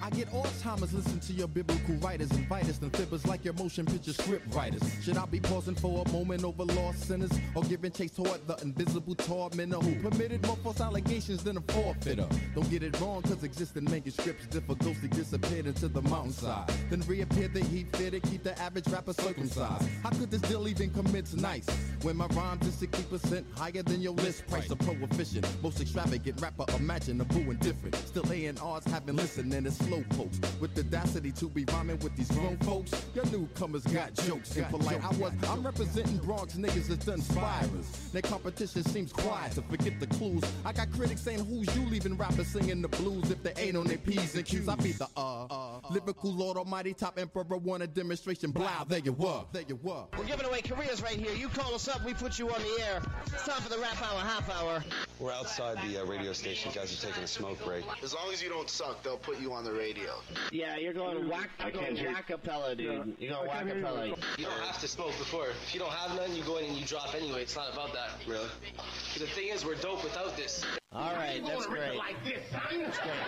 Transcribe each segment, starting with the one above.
I get Alzheimer's, listen to your biblical writers, invite us and fibbers like your motion picture script writers. Should I be pausing for a moment over lost sinners, or giving chase toward the invisible tormentor who permitted more false allegations than a forfeiter? Don't get it wrong, cause existing manuscripts differ, ghostly disappeared into the mountainside, then reappeared the heat fit to keep the average rapper circumcised. How could this deal even commence nice when my rhymes is 60% higher than your list price? A prohibition, most extravagant rapper imaginable and different. Still A&Rs haven't listened and it's slow pokes with the audacity to be rhyming with these grown folks. Your newcomers got jokes and polite. I'm representing Bronx niggas that's done spirals. Their competition seems quiet to forget the clues. I got critics saying who's you leaving rappers singing the blues if they ain't on their P's and Q's. I beat the lyrical Lord Almighty, top emperor, want a demonstration. Blah, there you were. We're giving away careers right here. You call us up, we put you on the air. It's time for the rap hour, half hour. We're outside the radio station. Guys are taking a smoke break. As long as you don't suck, they'll put you on the radio. Yeah, you're going whack-a-pella, dude. You're going whack-a-pella. You don't have to smoke before. If you don't have none, you go in and you drop anyway. It's not about that. Really? The thing is, we're dope without this. All right, that's great. Like this, son. That's great.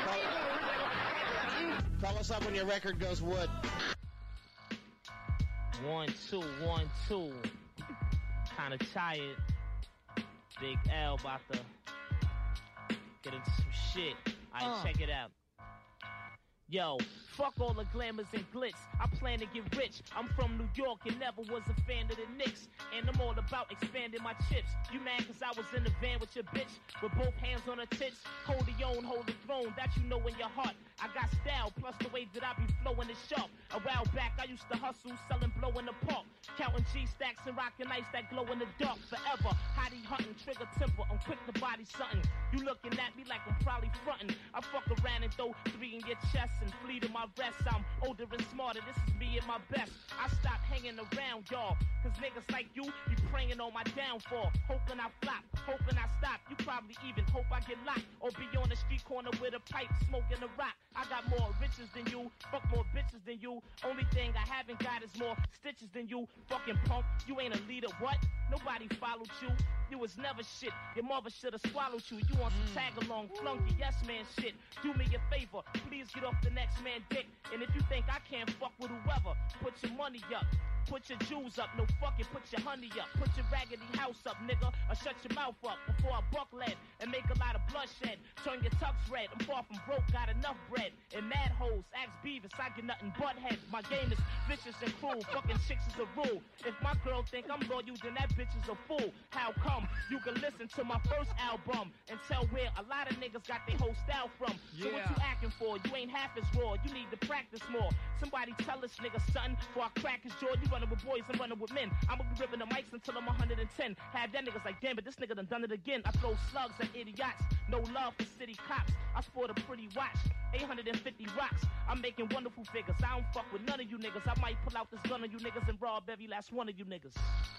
Call us up when your record goes wood. 1 2 1 2. Kinda tired. Big L about to get into some shit. Alright, check it out. Yo, fuck all the glamours and glitz. I plan to get rich. I'm from New York and never was a fan of the Knicks. And I'm all about expanding my chips. You mad cause I was in the van with your bitch? With both hands on her tits. Hold the own, hold the throne. That you know in your heart. I got style, plus the way that I be flowing is sharp. A while back, I used to hustle, selling blow in the park. Counting G-stacks and rocking ice that glow in the dark forever. Hottie hunting, trigger temper, I'm quick to body something. You looking at me like I'm probably fronting. I fuck around and throw 3 in your chest and flee to my rest. I'm older and smarter, this is me at my best. I stop hanging around y'all, cause niggas like you be praying on my downfall. Hoping I flop, hoping I stop. You probably even hope I get locked, or be on the street corner with a pipe, smoking a rock. I got more riches than you, fuck more bitches than you. Only thing I haven't got is more stitches than you. Fucking punk, you ain't a leader, what? Nobody followed you, you was never shit. Your mother should've swallowed you. You on some tag-along, flunky, yes man shit. Do me a favor, please get off the next man dick. And if you think I can't fuck with whoever, put your money up, put your jewels up. No fucking put your honey up, put your raggedy house up, nigga, or shut your mouth up before I buck lead and make a lot of bloodshed. Turn your tux red, I'm far from broke, got enough bread. And mad hoes, ask Beavis, I get nothing but head. My game is vicious and cruel, fucking chicks is a rule. If my girl think I'm loyal, then that bitch is a fool. How come? You can listen to my first album and tell where a lot of niggas got their whole style from. So what you acting for? You ain't half as raw, you need to practice more. Somebody tell this nigga something before I crack his jaw. You running with boys, I'm running with men. I'ma be ripping the mics until I'm 110. Have that niggas like, damn it, this nigga done it again. I throw slugs at idiots, no love for city cops. I sport a pretty watch, 850 rocks. I'm making wonderful figures. I don't fuck with none of you niggas. I might pull out this gun on you niggas and rob every last one of you niggas.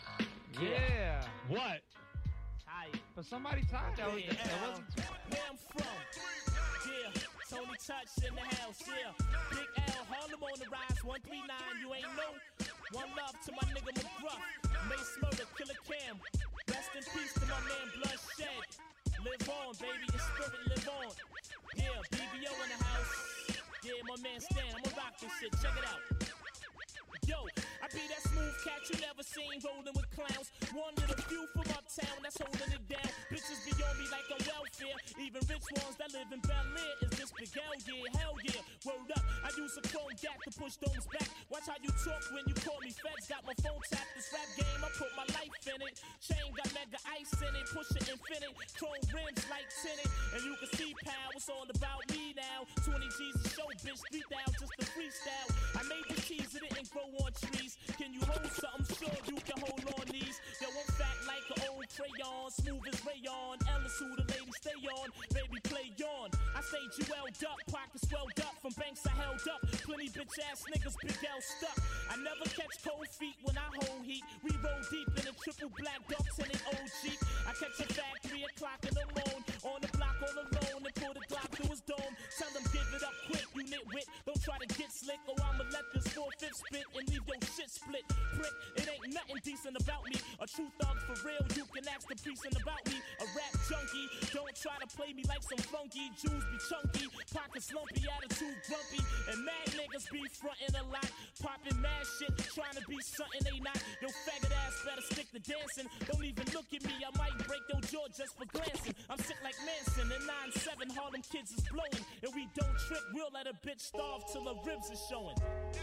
Yeah. What? Tired. But somebody tired. That wasn't where I'm from. Yeah. Tony Touch in the house. Yeah. Big L, Harlem on the rise. 139. You ain't know. One love to my nigga McGruff. Mace Murder, Killer Cam. Rest in peace to my man Bloodshed. Live on, baby. Your spirit live on. Yeah. BBO in the house. Yeah, my man Stan. I'ma rock this shit. Check it out. Yo, I be that smooth cat you never seen rolling with clowns. One of the few from uptown that's holding it down. Bitches be on me like I'm welfare. Even rich ones that live in Bel Air is this big L, yeah, hell yeah. Word up, I use a chrome gap to push domes back. Watch how you talk when you call me feds. Got my phone tapped, this rap game, I put my life in it. Chain got mega ice in it, push it infinite. Chrome rims like tinted, and you can see pal, it's all about me now. 20 G's a show, bitch, 3,000 just a freestyle. I made the cheese, it didn't grow on trees. Can you hold something? Sure you can hold on these. Yo, I'm fat like an old crayon, smooth as rayon. Ellis who the ladies stay on, baby play on. I say jeweled up, pockets swelled up. From banks I held up, plenty bitch ass niggas big L stuck. I never catch cold feet when I hold heat. We roll deep in a triple black ducks in an old Jeep. I catch a fat 3 o'clock in the morning, on the block all alone and pull the Glock through his dome. Tell them give it up quick, you nitwit. Don't try to get slick or I'ma let this 4/5 spit and leave your shit split. Prick, it ain't nothing decent about me. A true thug for real, you can ask the precinct about me. A rap junkie, don't try to play me like some funky. Jews be chunky, pockets lumpy, attitude grumpy. And mad niggas be frontin' a lot, popping mad shit, trying to be something they not. Yo, faggot ass better stick to dancing. Don't even look at me, I might break your jaw just for glancing. I'm sick like Manson, and 9-7 Harlem kids is blowing. And we don't trip, we'll let a bitch starve till her ribs is showing.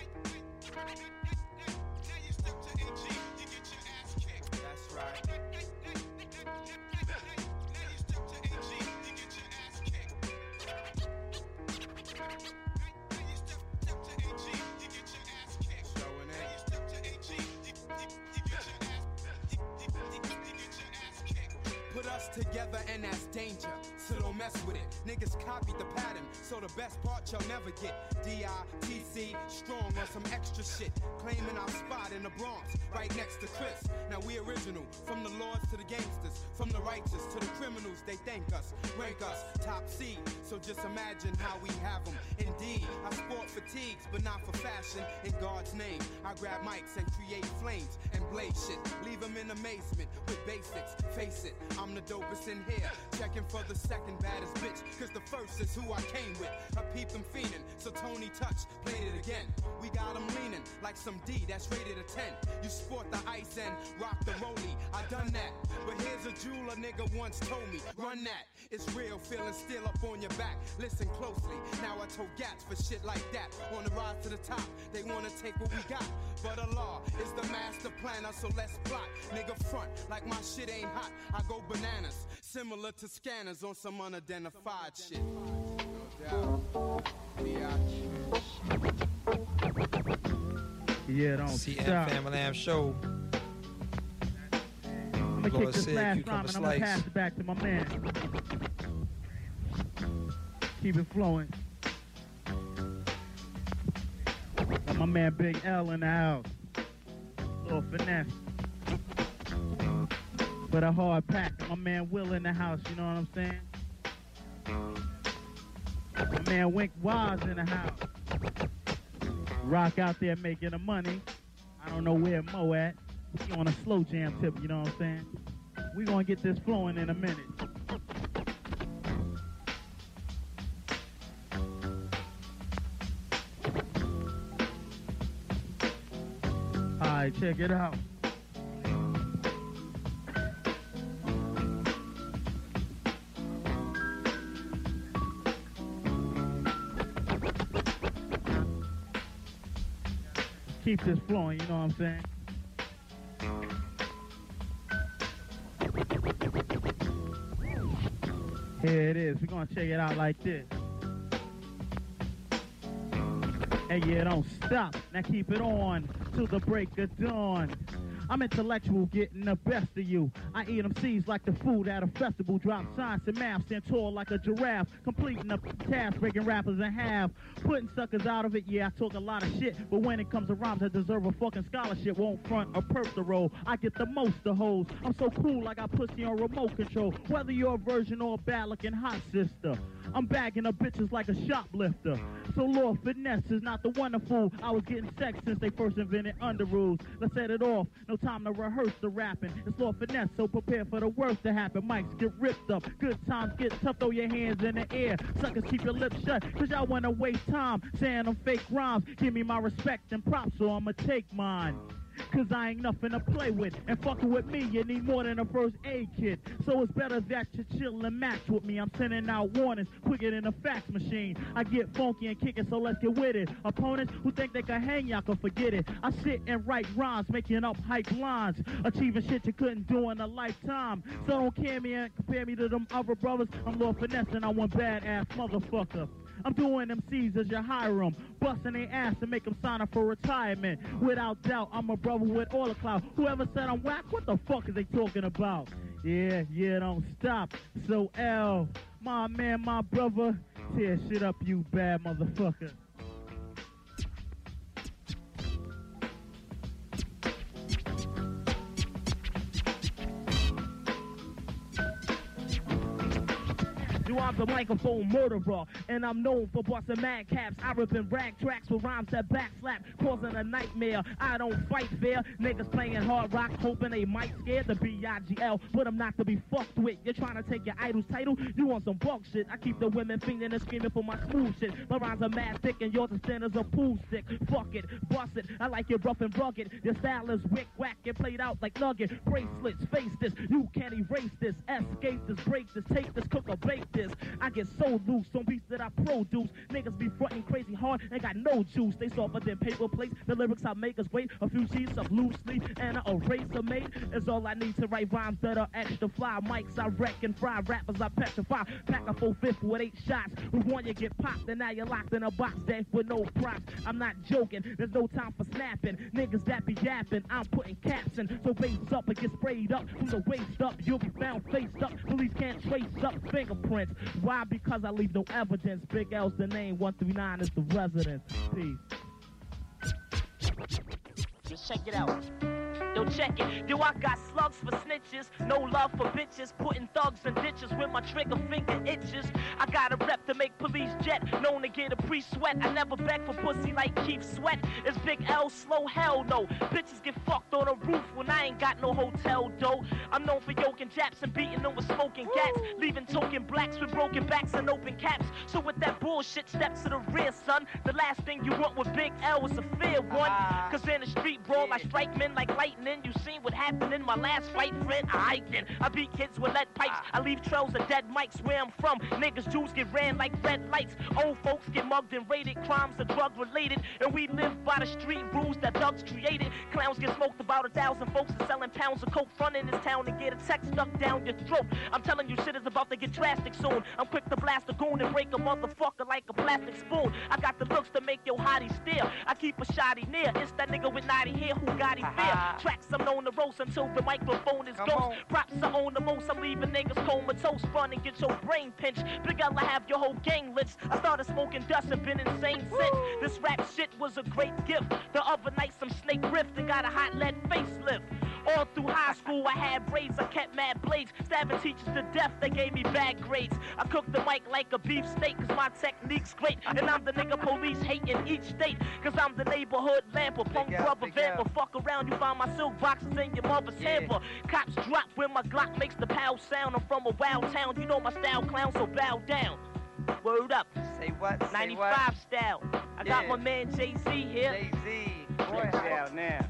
That's right. Put us together and that's danger, so don't mess with it. Niggas copied the pattern, so the best part you'll never get. D-I-T-C, strong on some extra shit. Claiming our spot in the Bronx, right next to Chris. Now we original, from the lords to the gangsters, from the righteous to the criminals, they thank us, rank us, top C. So just imagine how we have them. Indeed, I sport fatigues, but not for fashion. In God's name, I grab mics and create flames and blaze shit. Leave them in amazement with basics. Face it, I'm the dopest in here. Checking for the second baddest bitch, cause the first is who I came with. I peeped them fiending, so Tony Touch played it again. We got them leaning like some D that's rated a 10. You sport the ice and rock the rollie. I done that, but here's a jewel a nigga once told me. Run that, it's real, feeling still up on your back. Listen closely, now I told gats for shit like that. On the rise to the top, they wanna take what we got. But Allah is the master planner, so let's plot. Nigga front like my shit ain't hot. I go bananas, similar to scanners on some unidentified shit. Yeah, don't CN stop. Family Am Show. I'm gonna kick this last rhyme and I'm gonna pass it back to my man. Keep it flowing. Got my man Big L in the house. Little finesse. But a hard pack. My man Will in the house, you know what I'm saying? My man Wink Waz in the house. Rock out there making the money. I don't know where Mo at. He on a slow jam tip, you know what I'm saying? We gonna get this flowing in a minute. Alright, check it out. Keep this flowing, you know what I'm saying? Here it is. We're gonna check it out like this. Hey, yeah, don't stop. Now keep it on till the break of dawn. I'm intellectual, getting the best of you. I eat them seeds like the food at a festival. Drop science and math, stand tall like a giraffe. Completing a task, breaking rappers in half. Putting suckers out of it, yeah, I talk a lot of shit. But when it comes to rhymes, I deserve a fucking scholarship. Won't front or perp the role. I get the most of hoes. I'm so cool, I got pussy on remote control. Whether you're a virgin or a bad looking hot sister. I'm bagging up bitches like a shoplifter. So Lord Finesse is not the wonderful. I was getting sex since they first invented under rules. Let's set it off. No time to rehearse the rapping. It's Lord Finesse, so prepare for the worst to happen. Mics get ripped up. Good times get tough. Throw your hands in the air. Suckers keep your lips shut. Cause y'all wanna waste time saying them fake rhymes. Give me my respect and props, so I'ma take mine. Cause I ain't nothing to play with. And fucking with me, you need more than a first aid kit. So it's better that you chill and match with me. I'm sending out warnings quicker than a fax machine. I get funky and kick it, so let's get with it. Opponents who think they can hang, y'all can forget it. I sit and write rhymes, making up hype lines. Achieving shit you couldn't do in a lifetime. So don't care me and compare me to them other brothers. I'm Lord Finesse and I'm one badass motherfucker. I'm doing MCs as you hire them, busting their ass to make them sign up for retirement. Without doubt, I'm a brother with all the clout. Whoever said I'm whack, what the fuck are they talking about? Yeah, don't stop. So L, my man, my brother, tear shit up, you bad motherfucker. I'm the microphone murderer, and I'm known for busting mad caps. I rip and rag tracks with rhymes that backslap, causing a nightmare. I don't fight fair. Niggas playing hard rock, hoping they might scare the B-I-G-L, but I'm not to be fucked with. You're trying to take your idol's title, you want some bug shit. I keep the women fiending and screaming for my smooth shit. My rhymes are mad thick and yours is thin as a pool stick. Fuck it, bust it, I like it rough and rugged. Your style is wick, whack, and played out like nugget. Bracelets, face this, you can't erase this. Escape this, break this, take this, cook or bake this. I get so loose on beats that I produce. Niggas be frontin' crazy hard and got no juice. They softer than paper plates. The lyrics I make is great. A few sheets of loose sleep and an eraser mate is all I need to write rhymes that are extra fly. Mics I wreck and fry, rappers I petrify. Pack a 4-5 with 8 shots. Who want you get popped and now you're locked in a box dead with no props. I'm not joking, there's no time for snapping. Niggas that be yapping, I'm putting caps in. So base up and get sprayed up from the waist up. You'll be found faced up. Police can't trace up fingerprints. Why? Because I leave no evidence. Big L's the name, 139 is the residence. Peace. Just check it out. Yo, check it. Yo, I got slugs for snitches, no love for bitches, putting thugs in ditches when my trigger finger itches. I got a rep to make police jet, known to get a pre-sweat. I never beg for pussy like Keith Sweat. It's Big L, slow, hell no. Bitches get fucked on a roof when I ain't got no hotel dough. I'm known for yoking Japs and beating them with smoking cats, leaving token blacks with broken backs and open caps. So with that bullshit, step to the rear, son. The last thing you want with Big L is a fair one. Cause in the street brawl, I strike men like lightning. You seen what happened in my last fight, friend? I did. I beat kids with lead pipes. I leave trails of dead mics where I'm from. Niggas, Jews get ran like red lights. Old folks get mugged and raided. Crimes are drug related. And we live by the street rules that thugs created. Clowns get smoked, about 1,000 folks are selling pounds of coke. Front in this town and get a text stuck down your throat. I'm telling you, shit is about to get drastic soon. I'm quick to blast a goon and break a motherfucker like a plastic spoon. I got the looks to make your hottie stare. I keep a shotty near. It's that nigga with naughty hair who got him fear. Tracks I'm known to roast until the microphone is ghost. Props I own the most. I'm leaving niggas comatose. Fun and get your brain pinched. Big L, I have your whole gang lynched. I started smoking dust and been insane since. This rap shit was a great gift. The other night some snake ripped and got a hot lead facelift. All through high school I had braids, I kept mad blades. Stabbing teachers to death, they gave me bad grades. I cooked the mic like a beef steak cause my technique's great. And I'm the nigga police hate in each state. Cause I'm the neighborhood lamper, punk rubber vamper. Fuck around, you find my silk boxes in your mother's hamper. Cops drop when my Glock makes the pow sound. I'm from a wild town, you know my style, clown, so bow down. Word up. Say what? 95 what? Style. I got my man Jay-Z here. Jay-Z. Check it out now.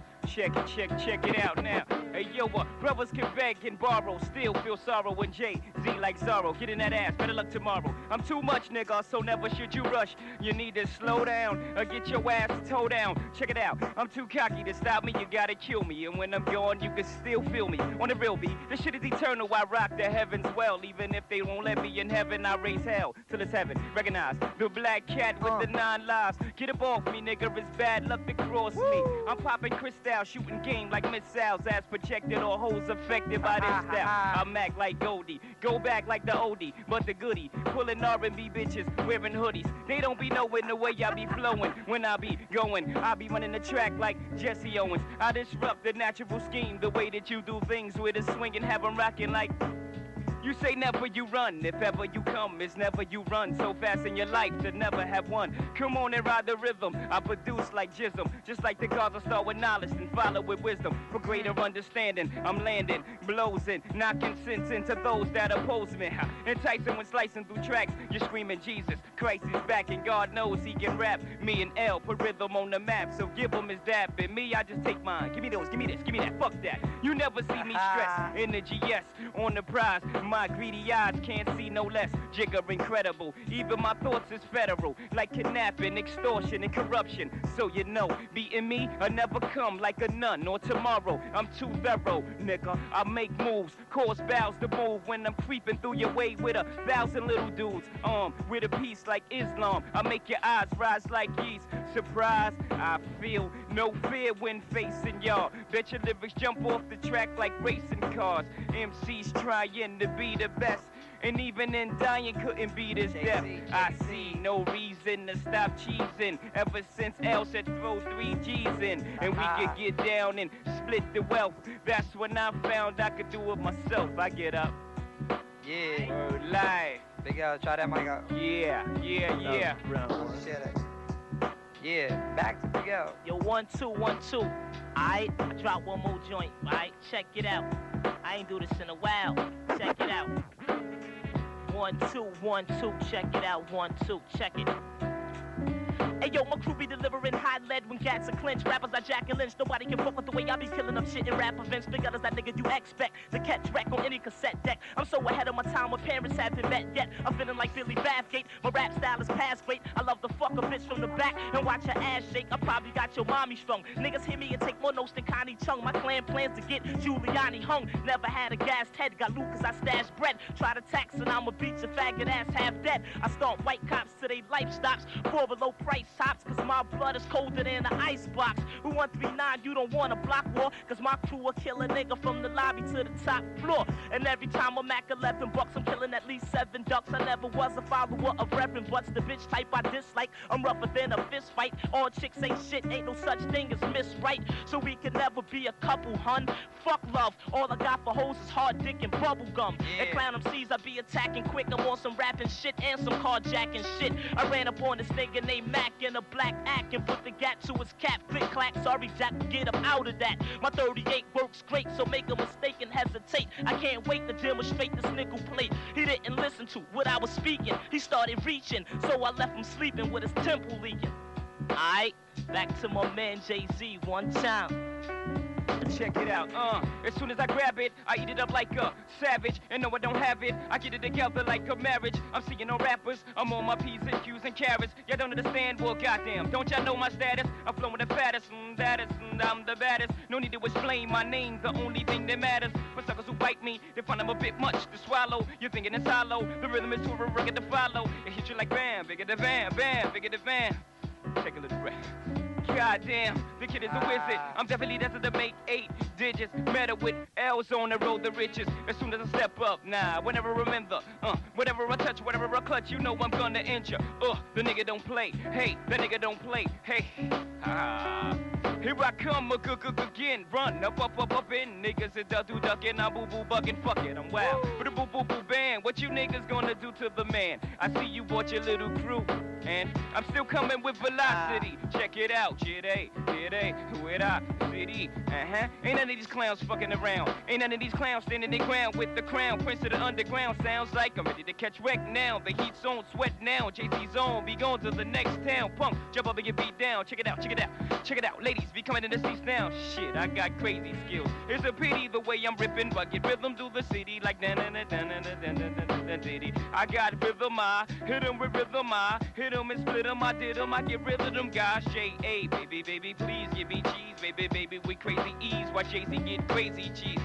Check it out now. Hey, yo, brothers can beg and borrow, still feel sorrow when Jay-Z like Zorro. Get in that ass, better luck tomorrow. I'm too much, nigga, so never should you rush. You need to slow down or get your ass toe down. Check it out, I'm too cocky to stop me, you gotta kill me. And when I'm gone, you can still feel me. On the real beat, this shit is eternal, I rock the heavens well. Even if they won't let me in heaven, I raise hell till it's heaven. Recognize the black cat with the 9 lives. Get up off me, nigga, it's bad luck to cross me. I'm popping crystal, shooting game like missiles, as projected or hoes affected by this style. I'm act like Goldie, go back like the oldie, but the goodie, pulling R&B bitches, wearing hoodies. They don't be knowing the way I be flowing. When I be going, I be running the track like Jesse Owens. I disrupt the natural scheme, the way that you do things with a swing and have them rocking like... You say never you run, if ever you come, it's never you run. So fast in your life to never have one. Come on and ride the rhythm, I produce like Jism. Just like the gods, I start with knowledge and follow with wisdom. For greater understanding, I'm landing, blows in, knocking sense into those that oppose me. Enticing when slicing through tracks, you're screaming Jesus Christ is back and God knows he can rap. Me and L put rhythm on the map, so give him his dap. And me, I just take mine, give me those, give me this, give me that, fuck that. You never see me stress, energy yes, on the prize. My greedy eyes can't see no less. Jigger incredible. Even my thoughts is federal. Like kidnapping, extortion, and corruption. So you know, beating me, I never come like a nun or tomorrow. I'm too thorough, nigga. I make moves, cause bows to move when I'm creeping through your way with 1,000 little dudes. With a piece like Islam. I make your eyes rise like yeast. Surprise, I feel no fear when facing y'all. Bet your lyrics jump off the track like racing cars. MCs trying to be the best, and even in dying couldn't beat his death. I see no reason to stop cheesing. Ever since L said throw 3 G's in, and we could get down and split the wealth. That's when I found I could do it myself. I get up. Yeah. Word life. Big L, try that mic out. Yeah. Share that. Yeah, back to Big L. Yo, 1 2 1 2. Alright, I drop one more joint. Alright, check it out. I ain't do this in a while. Check it out. 1 2 1 2. Check it out. 1 2. Check it. Hey yo, my crew be delivering high lead when cats are clenched. Rappers like Jack and Lynch, nobody can fuck with the way I be killing up shit in rap events. Big L is that nigga you expect to catch wreck on any cassette deck. I'm so ahead of my time, my parents haven't met yet. I'm feeling like Billy Bathgate, my rap style is past great. I love to fuck a bitch from the back and watch her ass shake. I probably got your mommy strung. Niggas hear me and take more notes than Connie Chung. My clan plans to get Giuliani hung. Never had a gassed head, got loot cause I stashed bread. Try to tax and I'ma beat your faggot ass half dead. I stomp white cops till they life stops. Pour below price tops cause my blood is colder than the icebox. Who 139, you don't want a block war, cause my crew will kill a nigga from the lobby to the top floor. And every time I'm Mac 11 bucks, I'm killing at least 7 ducks. I never was a follower of Reverend Butts, the bitch type I dislike. I'm rougher than a fist fight. All chicks ain't shit, ain't no such thing as miss right. So we can never be a couple, hun. Fuck love, all I got for hoes is hard dick and bubble gum. And clown MCs, I be attacking quick. I'm on some rapping shit and some carjacking shit. I ran up on this nigga named Mac in a black act and put the gat to his cap. Click clack, sorry Jack, get him out of that. My 38 works great, so make a mistake and hesitate. I can't wait to demonstrate this nickel plate. He didn't listen to what I was speaking. He started reaching, so I left him sleeping with his temple leaking. Alright, back to my man Jay-Z one time. Check it out, as soon as I grab it, I eat it up like a savage. And no, I don't have it, I get it together like a marriage. I'm seeing no rappers, I'm on my P's and Q's and carrots. Y'all don't understand, well goddamn, don't y'all know my status? I'm flowing the fattest, that is, I'm the baddest. No need to explain my name, the only thing that matters. For suckers who bite me, they find I'm a bit much to swallow. You're thinking it's hollow, the rhythm is too rugged to follow. It hits you like bam, bigger the van, bam, bigger the van. Take a little breath. Goddamn, the kid is a wizard. I'm definitely destined to make 8 digits. Matter with L's on the road the riches. As soon as I step up, whenever I remember, whatever I touch, whatever I clutch, you know I'm gonna injure. The nigga don't play. Hey, the nigga don't play. Hey, here I come again. Run up in niggas is ducking. I'm boo bugging. Fuck it, I'm wild. But a boo band. What you niggas gonna do to the man? I see you bought your little crew, and I'm still coming with velocity. Check it out. Jitty, who it up, city, Ain't none of these clowns fucking around. Ain't none of these clowns standing their ground with the crown. Prince of the underground sounds like I'm ready to catch wreck now. The heat's on, sweat now. JC's on, be going to the next town. Punk, jump up and get beat down. Check it out. Check it out. Ladies, be coming in the seats now. Shit, I got crazy skills. It's a pity the way I'm ripping, rugged rhythm through the city like na na na na na na na na. I got rhythm, I hit 'em with rhythm, I hit 'em and split 'em, I did 'em, I get rid of them guys. J.A. Baby, please give me cheese, baby, with crazy ease. Watch Jay-Z get crazy cheese.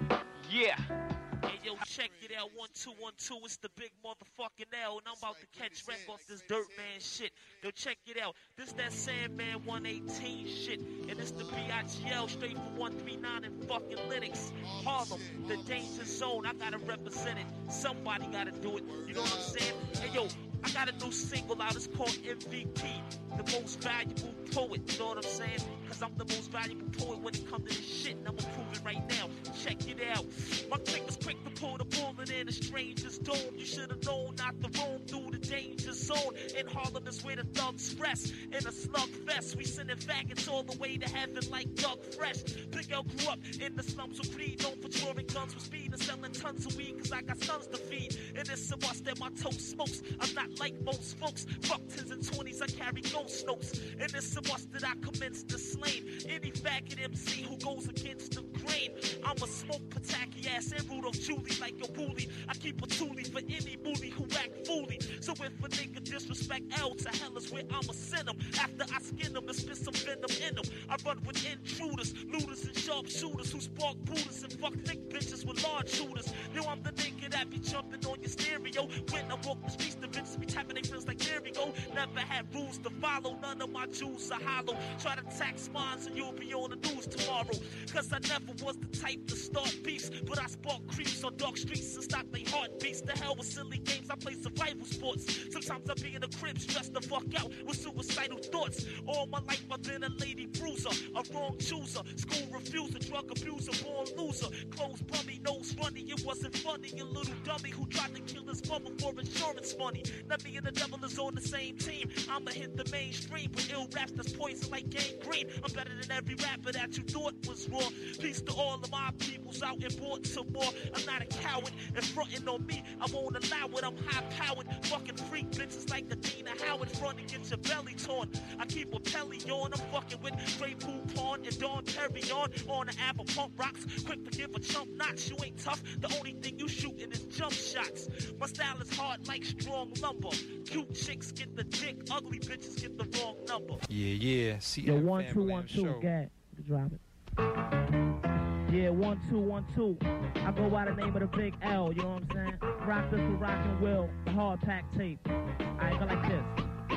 Yeah. Hey yo, check it out, 1 2 1 2. It's the big motherfucking L, and I'm about to catch wreck off this dirt man shit. Yo, check it out. This that Sandman 118 shit, and it's the BIGL straight from 139 in fucking Linux, Harlem, the danger zone. I gotta represent it. Somebody gotta do it. You know what I'm saying? Hey yo, I got a new single out. It's called MVP, the most valuable poet. You know what I'm saying? Cause I'm the most valuable poet when it comes to this shit, and I'ma prove it right now. Check it out. My click was quick to pull the bullet in a stranger's dome. You should've known not to roam through the danger zone. In Harlem is where the thugs rest. In a slug fest, we sending faggots all the way to heaven like Doug Fresh. Big L grew up in the slums of greed, known for drawing guns with speed and selling tons of weed. Cause I got sons to feed, and it's a must that my toast smokes. I'm not like most folks. Fuck 10s and 20s, I carry ghost notes. And it's a must that I commence to slay any faggot MC who goes against the grain. I'ma smoke Pataki ass and Rudolph Julie like a bully. I keep a toolie for any bully who act fooly. So if a nigga disrespect L, to hell is where I'ma send him. After I skin him and spit some venom in him. I run with intruders, looters and sharpshooters who spark Buddhas and fuck thick bitches with large shooters. Yo, I'm the nigga that be jumping on your stereo. When I walk the streets, the bitches be tapping their friends like there we go. Never had rules to follow, none of my jewels are hollow. Try to tax mines and you'll be on the news tomorrow. Cause I never was the type to start beefs, but I spark creeps on dark streets and stop they heartbeats. The hell with silly games, I play survival sports. Sometimes I be in the crib stressed the fuck out with suicidal thoughts. All my life I've been a lady bruiser, a wrong chooser, school refuser, drug abuser, born loser, clothes bummy, nose funny. It wasn't funny, you little dummy who tried to kill his mother for insurance money. Now me and the devil is on the same team. I'ma hit the mainstream with ill raps that's poison like gangrene. I'm better than every rapper that you thought was raw. Peace to all of my peoples out in Baltimore. I'm not a coward, and frontin' on me, I won't allow it. I'm high-powered, fucking freak bitches like Adina Howard. Front and get your belly torn. I keep a pelly on. I'm fucking with Grey Poupon and Dawn Perry on the apple pump rocks. Quick to give a chump notch. You ain't tough. The only thing you shootin' is jump shots. My style is hard like strong lumber. Cute chicks get the dick, ugly bitches get the wrong number. Yeah. See Yo, 1212, Gad. Drop it. Yeah, 1212. I go by the name of the Big L, you know what I'm saying? Rock this with Rock and Will, the hard pack tape. I go like this.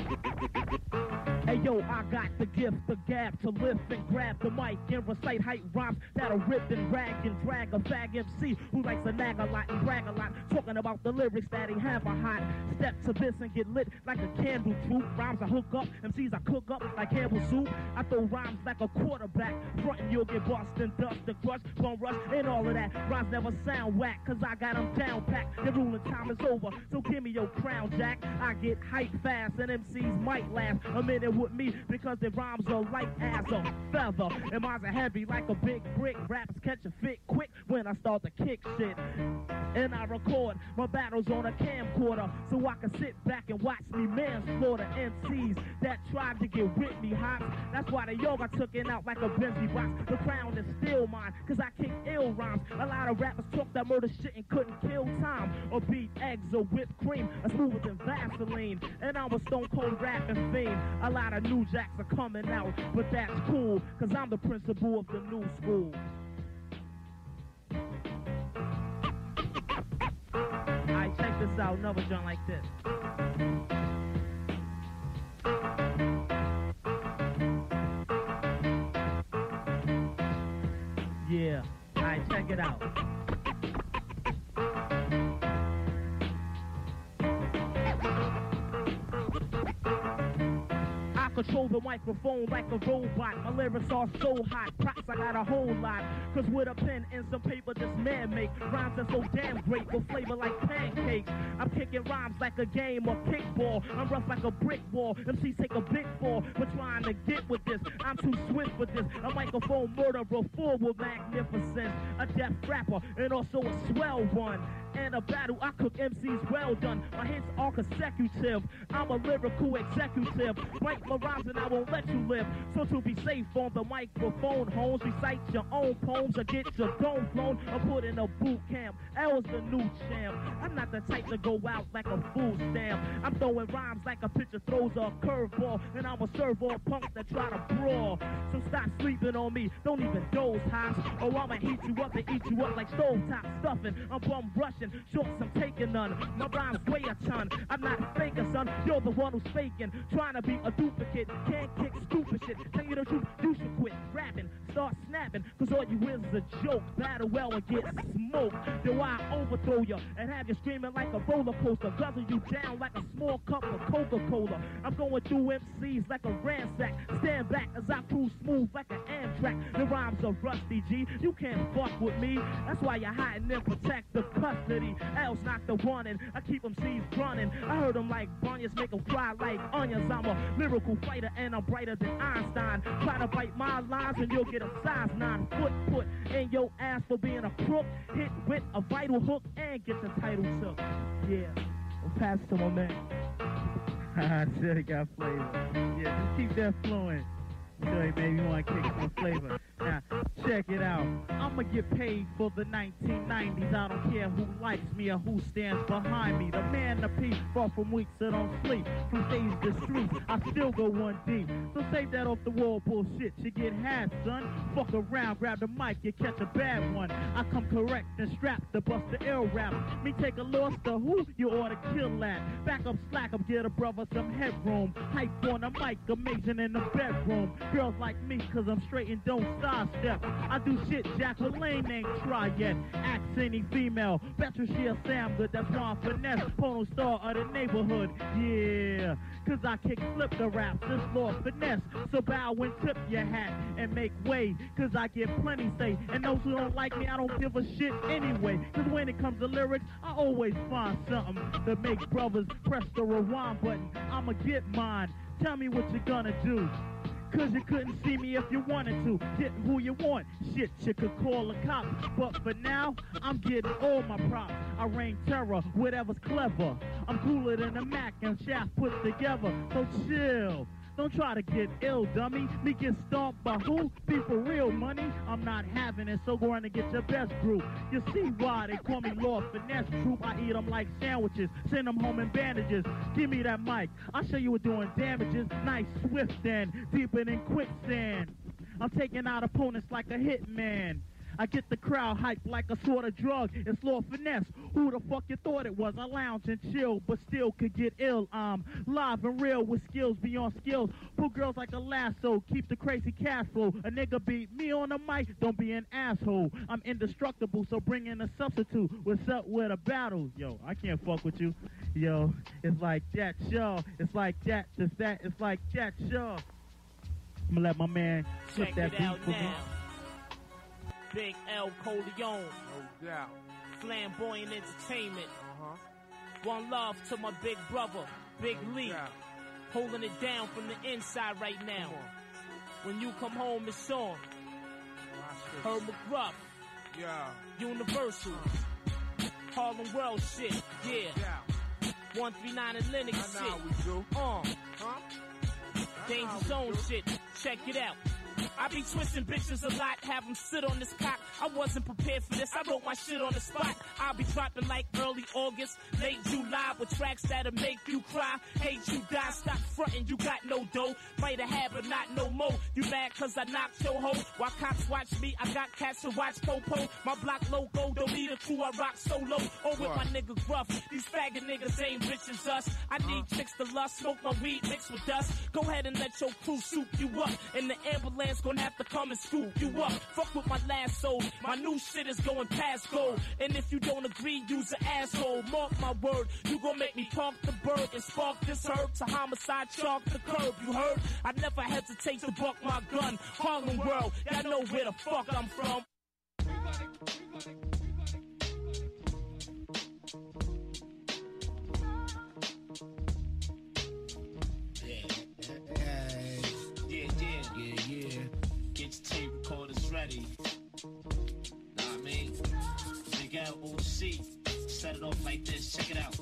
Hey yo, I got the gift, the gab to lift and grab the mic and recite hype rhymes that'll rip and rag and drag a fag MC who likes to nag a lot and brag a lot, talking about the lyrics that he have a hot. Step to this and get lit like a candle troop. Rhymes I hook up, MCs I cook up like Campbell soup. I throw rhymes like a quarterback, frontin' you'll get bust and dust and crush, bum rush and all of that. Rhymes never sound whack, cause I got them down packed. The ruling time is over, so give me your crown, Jack. I get hype fast and MCs might last a minute with me because their rhymes are light as a feather and mine are heavy like a big brick. Raps catch a fit quick when I start to kick shit, and I record my battles on a camcorder so I can sit back and watch me manslaughter MCs that tried to get with me hot. That's why the yoga took it out like a Benzie box. The crown is still mine cause I kick ill rhymes. A lot of rappers talk that murder shit and couldn't kill time or beat eggs or whipped cream or smoother than Vaseline. And I'm a stone cold rapping fiend. A lot of new jacks are coming out, but that's cool cause I'm the principal of the new school. Alright, check this out, another joint like this. Yeah, alright, check it out. Control the microphone like a robot. My lyrics are so hot, props I got a whole lot. Cause with a pen and some paper this man make rhymes are so damn great with flavor like pancakes. I'm kicking rhymes like a game of kickball. I'm rough like a brick wall. MCs take a big fall for trying to get with this. I'm too swift for this. A microphone murderer full with magnificence. A deaf rapper and also a swell one. And a battle I cook MCs well done. My hits are consecutive. I'm a lyrical executive. Write my rhymes and I won't let you live. So to be safe on the microphone, homes, recite your own poems or get your dome blown or put in a boot camp. L's the new champ. I'm not the type to go out like a food stamp. I'm throwing rhymes like a pitcher throws a curveball, and I'm a serve all punks that try to brawl. So stop sleeping on me. Don't even doze hops, or I'ma heat you up and eat you up like stovetop stuffing. I'm bum rushing, shorts I'm taking none. My rhymes weigh a ton. I'm not a faker, son. You're the one who's faking, trying to be a duplicate. Can't kick stupid shit. Tell you the truth, you should quit rapping. Start snapping, cause all you is a joke. Battle well and get smoked. Yo, I overthrow you and have you screaming like a roller coaster. Guzzle you down like a small cup of Coca-Cola. I'm going through MCs like a ransack. Stand back as I cruise smooth like an Amtrak. The rhymes are rusty, G. You can't fuck with me. That's why you're hiding and protect the custody. L's not the one, and I keep MCs running. I heard them like bunions, make them cry like onions. I'm a lyrical fighter and I'm brighter than Einstein. Try to bite my lines and you'll get a size 9 foot put in your ass for being a crook. Hit with a vital hook and get the title took. Yeah, we'll pass to my man. I said it got flavor. Yeah, just keep that flowing. So he maybe want to kick some flavor. Now, check it out. I'ma get paid for the 1990s. I don't care who likes me or who stands behind me. The man, the peace, far from weak, so don't sleep. From stage to street, I still go one deep. So save that off the wall bullshit. You get had, son. Fuck around, grab the mic, you catch a bad one. I come correct and strapped to bust the ill rap. Me take a loss to who you ought to kill that. Back up, slack up, get a brother some headroom. Hype on the mic, amazing in the bedroom. Girls like me, cause I'm straight and don't sidestep. left. I do shit Jacqueline ain't tried yet. Ask any female, bet you she a Sam good. That's why I'm finesse, porno star of the neighborhood. Yeah, cause I kick flip the raps, this Lord finesse. So bow and tip your hat and make way, cause I get plenty say. And those who don't like me, I don't give a shit anyway. Cause when it comes to lyrics, I always find something that makes brothers press the rewind button. I'ma get mine. Tell me what you're gonna do. Cause you couldn't see me if you wanted to. Getting who you want. Shit, you could call the cops. But for now, I'm getting all my props. I reign terror, whatever's clever. I'm cooler than a Mac and Shaft put together. So chill. Don't try to get ill, dummy. Me get stomped by who? Be for real, money. I'm not having it, so go on and get your best group. You see why they call me Lord Finesse Troop. I eat them like sandwiches, send them home in bandages. Give me that mic, I'll show you what doing damages. Nice, swift, and deeper than quicksand. I'm taking out opponents like a hitman. I get the crowd hyped like a sort of drug. It's Lord Finesse. Who the fuck you thought it was? I lounge and chill, but still could get ill. I'm live and real with skills beyond skills. Pull girls like a lasso. Keep the crazy cash flow. A nigga beat me on the mic. Don't be an asshole. I'm indestructible, so bring in a substitute. What's up with a battle? Yo, I can't fuck with you. Yo, it's like that, yo. It's like that, just that. It's like that, yo. I'm gonna let my man flip that beat for me. Big L Coleon, no doubt. Flamboyant Entertainment. One love to my big brother, Big Lee, holding it down from the inside right now. When you come home, it's on. Herb McGruff, Universal, Harlem World shit, yeah. 139 in Linux shit. Danger Zone shit, check it out. I be twisting bitches a lot, have them sit on this cock. I wasn't prepared for this, I wrote my shit on the spot. I'll be dropping like early August, late July, with tracks that'll make you cry. Hate you die, stop frontin', you got no dough. Might have had, but not no more. You mad cause I knocked your hoe? While cops watch me, I got cats to watch Popo. My block logo, don't need a crew, I rock solo. Or with my nigga Gruff, these faggot niggas ain't rich as us. I need chicks to lust, smoke my weed mixed with dust. Go ahead and let your crew soup you up. And the ambulance gonna have to come and scoop you up. Fuck with my last soul, my new shit is going past gold. And if you don't agree, use an asshole. Mark my word, you gon' make me park the bird and spark this herb to homicide, chalk the curb. You heard? I never hesitate to buck my gun. Harlem World, y'all know where the fuck I'm from. Get your tape recorders ready. Nah, I mean, Big L OC. Set it off like this, check it out.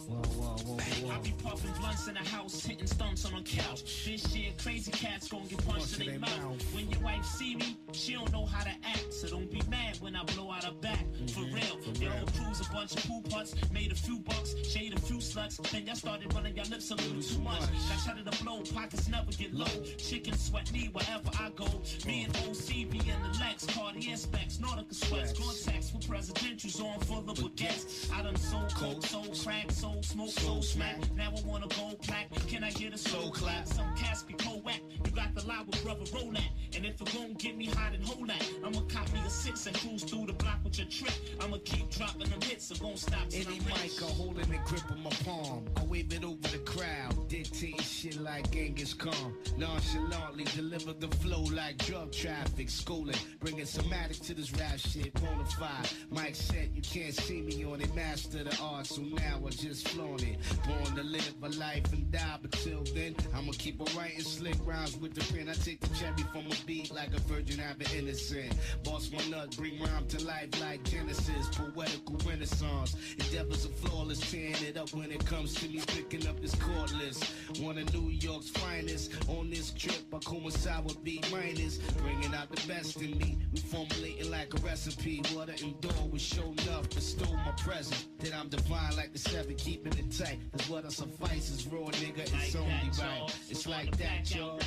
I be puffing blunts in the house, hitting stunts on a couch. This year, crazy cats gon' get punched in their mouth. When your wife see me, she don't know how to act. So don't be mad when I blow out her back. For real, your whole crew's a bunch of poo putts. Made a few bucks, shade a few sluts. Then y'all started running your lips a little too much. Got shut to blow, pockets never get low. Chicken sweat me wherever I go. Me and OC be in the Lex, Cartier specs, Nautica sweats, contacts for presidentials on full of baguettes. I done sold coke, sold crack, sold smoke, sold smack. Now I want a gold plaque. Can I get a soul clap? Some cats be co-whack. You got the lie with brother roll that. And if it won't get me hot and hold that, I'ma cop me a 6 and cruise through the block with your trick. I'ma keep dropping them hits, so won't stop. Any mic or holding the grip of my palm. I wave it over the crowd, dictating shit like Genghis Khan. Nonchalantly deliver the flow like drug traffic, schooling, bringing somatic to this rap shit. Bonafide, mic set, you can't see me on it. Master the art, so now I just flaunt it. Born to live a life and die, but till then, I'ma keep on writing slick rhymes with the pen. I take the cherry from a beat like a virgin, have an innocent. Boss my nut, bring rhyme to life like Genesis, poetical renaissance. Endeavors are flawless, tearing it up when it comes to me picking up this chord list. One of New York's finest. On this trip, I coincide with B minus, bringing out the best in me. We formulating like a recipe. What I endure was show enough, bestow my presence. That I'm divine like the 7, keeping it tight. Cause what I suffice is raw, nigga. It's like only that, right. It's like that, y'all.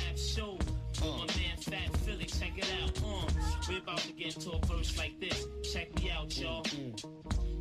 My man Fat Philly, check it out. We're about to get into a verse like this. Check me out, y'all.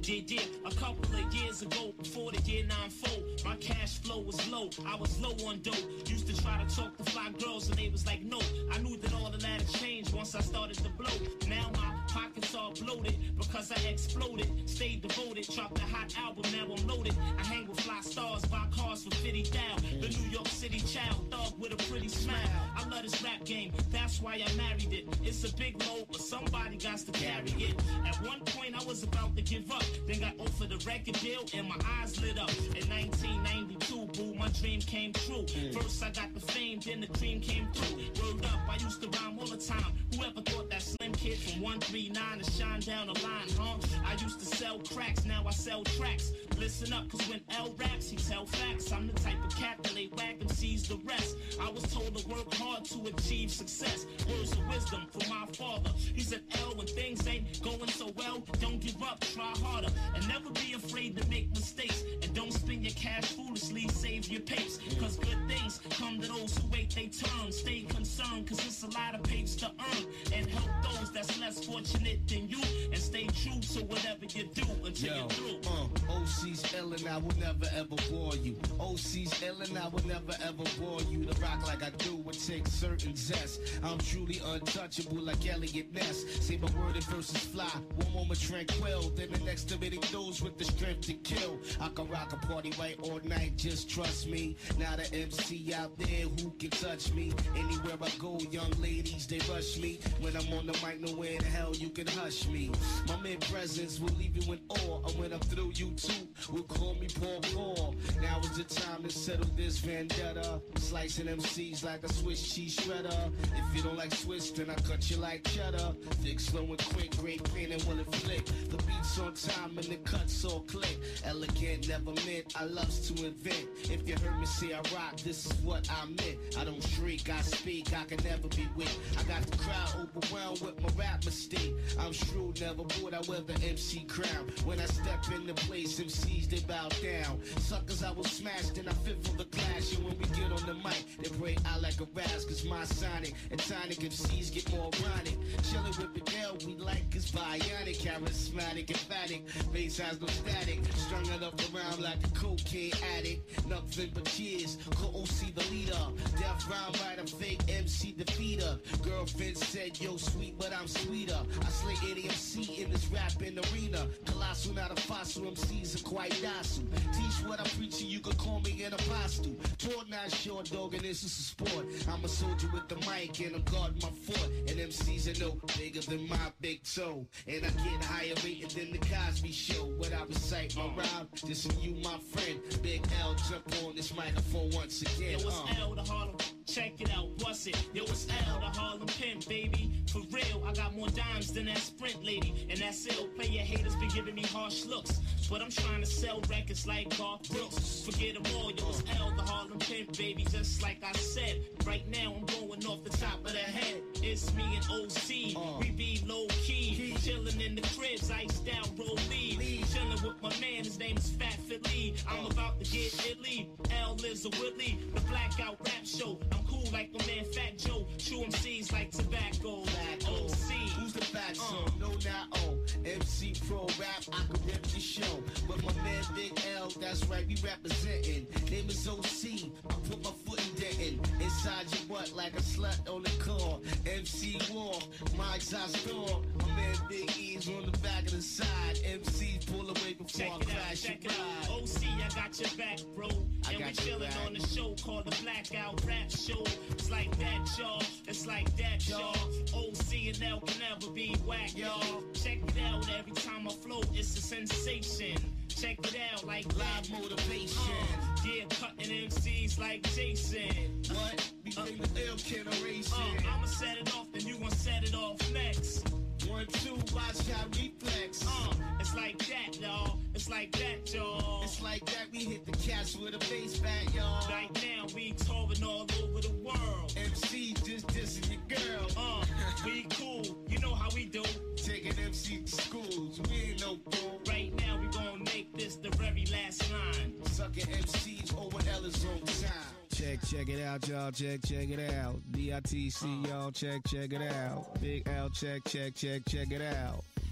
Yeah, a couple of years ago, before the year 9-4, my cash flow was low. I was low on dope. Used to try to talk to fly girls and they was like, no. I knew that all of that had changed once I started to blow. Now my pockets are bloated because I exploded. Stayed devoted, dropped a hot album, now I'm loaded. I hang with fly stars, buy cars for 50,000. The New York City child, thug with a pretty smile. I love this rap game, that's why I married it. It's a big load, but somebody got to carry it. At one point I was about to give up, then got offered a record deal and my eyes lit up. In 1992, boo, my dream came true. First I got the fame, then the cream came through. Word up, I used to rhyme all the time. Whoever thought that slim kid from 139 to shine down the line, huh? I used to sell cracks, now I sell tracks. Listen up, cause when L raps, he tell facts. I'm the type of cat that they whack and sees the rest. I was told to work hard to achieve success. Words of wisdom from my father. He said, L, when things ain't going so well, don't give up, try harder. And never be afraid to make mistakes. And don't spend your cash foolishly, save your papes. Cause good things come to those who wait they turn. Stay concerned, cause it's a lot of papes to earn. And help those that's less fortunate than you. And stay true to whatever you do until you're through. OC's ill and I will never ever bore you. OC's ill and I will never ever bore you. To rock like I do would take certain zest. I'm truly untouchable like Elliot Ness. Say my word and verses fly. One moment tranquil, then the next debating those with the strength to kill. I can rock a party right all night, just trust me. Not an MC out there who can touch me. Anywhere I go, young ladies, they rush me. When I'm on the mic, nowhere in the hell you can hush me. My mere presence will leave you in awe. And when I'm through, you too will call me Paul. Now is the time to settle this vendetta. Slicing MCs like a Swiss cheese shredder. If you don't like Swiss, then I cut you like cheddar. Thick, slow and quick, great pain and will it flick. The beat's on time and the cuts all click. Elegant, never meant, I loves to invent. If you heard me say I rock, this is what I meant. I don't shriek, I speak, I can never be weak. I got the crowd overwhelmed with my rap mistake. I'm shrewd, never would I wear the MC crown. When I step in the place, MCs they bow down. Suckers I will smash, then I fit for the clash. And when we get on the mic, they break out like a razz. Cause my sonic and tonic MCs get more ironic. Chillin' with the girl we like is bionic. Charismatic, emphatic, bass has no static. Strung it up around like a cocaine addict. Nothing but cheers, call OC the leader. Death rhyme writer, fake MC defeater. Girlfriend said, yo sweet, but I'm sweeter. I slay any MC in this rapping arena. Colossal, not a fossil, MCs are quite docile. Teach what I'm preaching, you could call me an apostle. Tall, not short, dog, and this is a sport. I'm a soldier with the mic and I'm guarding my fort. And MCs are no bigger than my big toe. And I get higher rated than the Cosby Show. When I recite my rhyme, this is you, my friend. Big L, jump on this microphone once again. Yo, it's L to Harlem, check it out, bust it. Yo, it's L to Harlem Pimp, baby. For real, I got more dimes than that Sprint lady. And that's it, player haters be giving me harsh looks. But I'm trying to sell records like Garth Brooks. Forget them all, yo, it's L to Harlem Pimp, baby. Just like I said, right now I'm going off the top of the head. It's me and OC, we be low key. Chillin' in the cribs, iced out, roll lead. Chillin' with my man, his name is Fat Fit Lee. I'm about to get Italy. L lives a Whitley, the blackout rap show. I'm cool like my man Fat Joe. True MCs like tobacco. OC. Who's the fat son? No, not O. MC Pro Rap, I can rip the show. But my man Big L, that's right, we representing. Name is OC, I put my foot in Denton. Inside your butt like a slut on the car. MC War, my exhaust door. My man Big E's on the back of the side. MCs pull away before I crash your ride. OC, I got your back, bro. And we chillin' on the show called the Blackout Rap Show. It's like that, y'all. It's like that, y'all. OC and L can never be whack, y'all. Check it out, every time I float, it's a sensation. Check it out, like live motivation. Yeah, cutting MCs like Jason. What? We bring the ill generation. I'ma set it off, then you gon' set it off next. 1, 2, watch how reflex. It's like that, y'all. It's like that, y'all. It's like that, we hit the cats with a bass bat, y'all. Right now, we touring all over the world. MC just dissing your girl. We cool, you know how we do. Taking MC to schools, we ain't no fool. Right now, we gon' make this the very last line. Sucking MCs over Ella's on time. Check it out, y'all. Check it out. DITC, y'all. Check it out. Big L, check it out.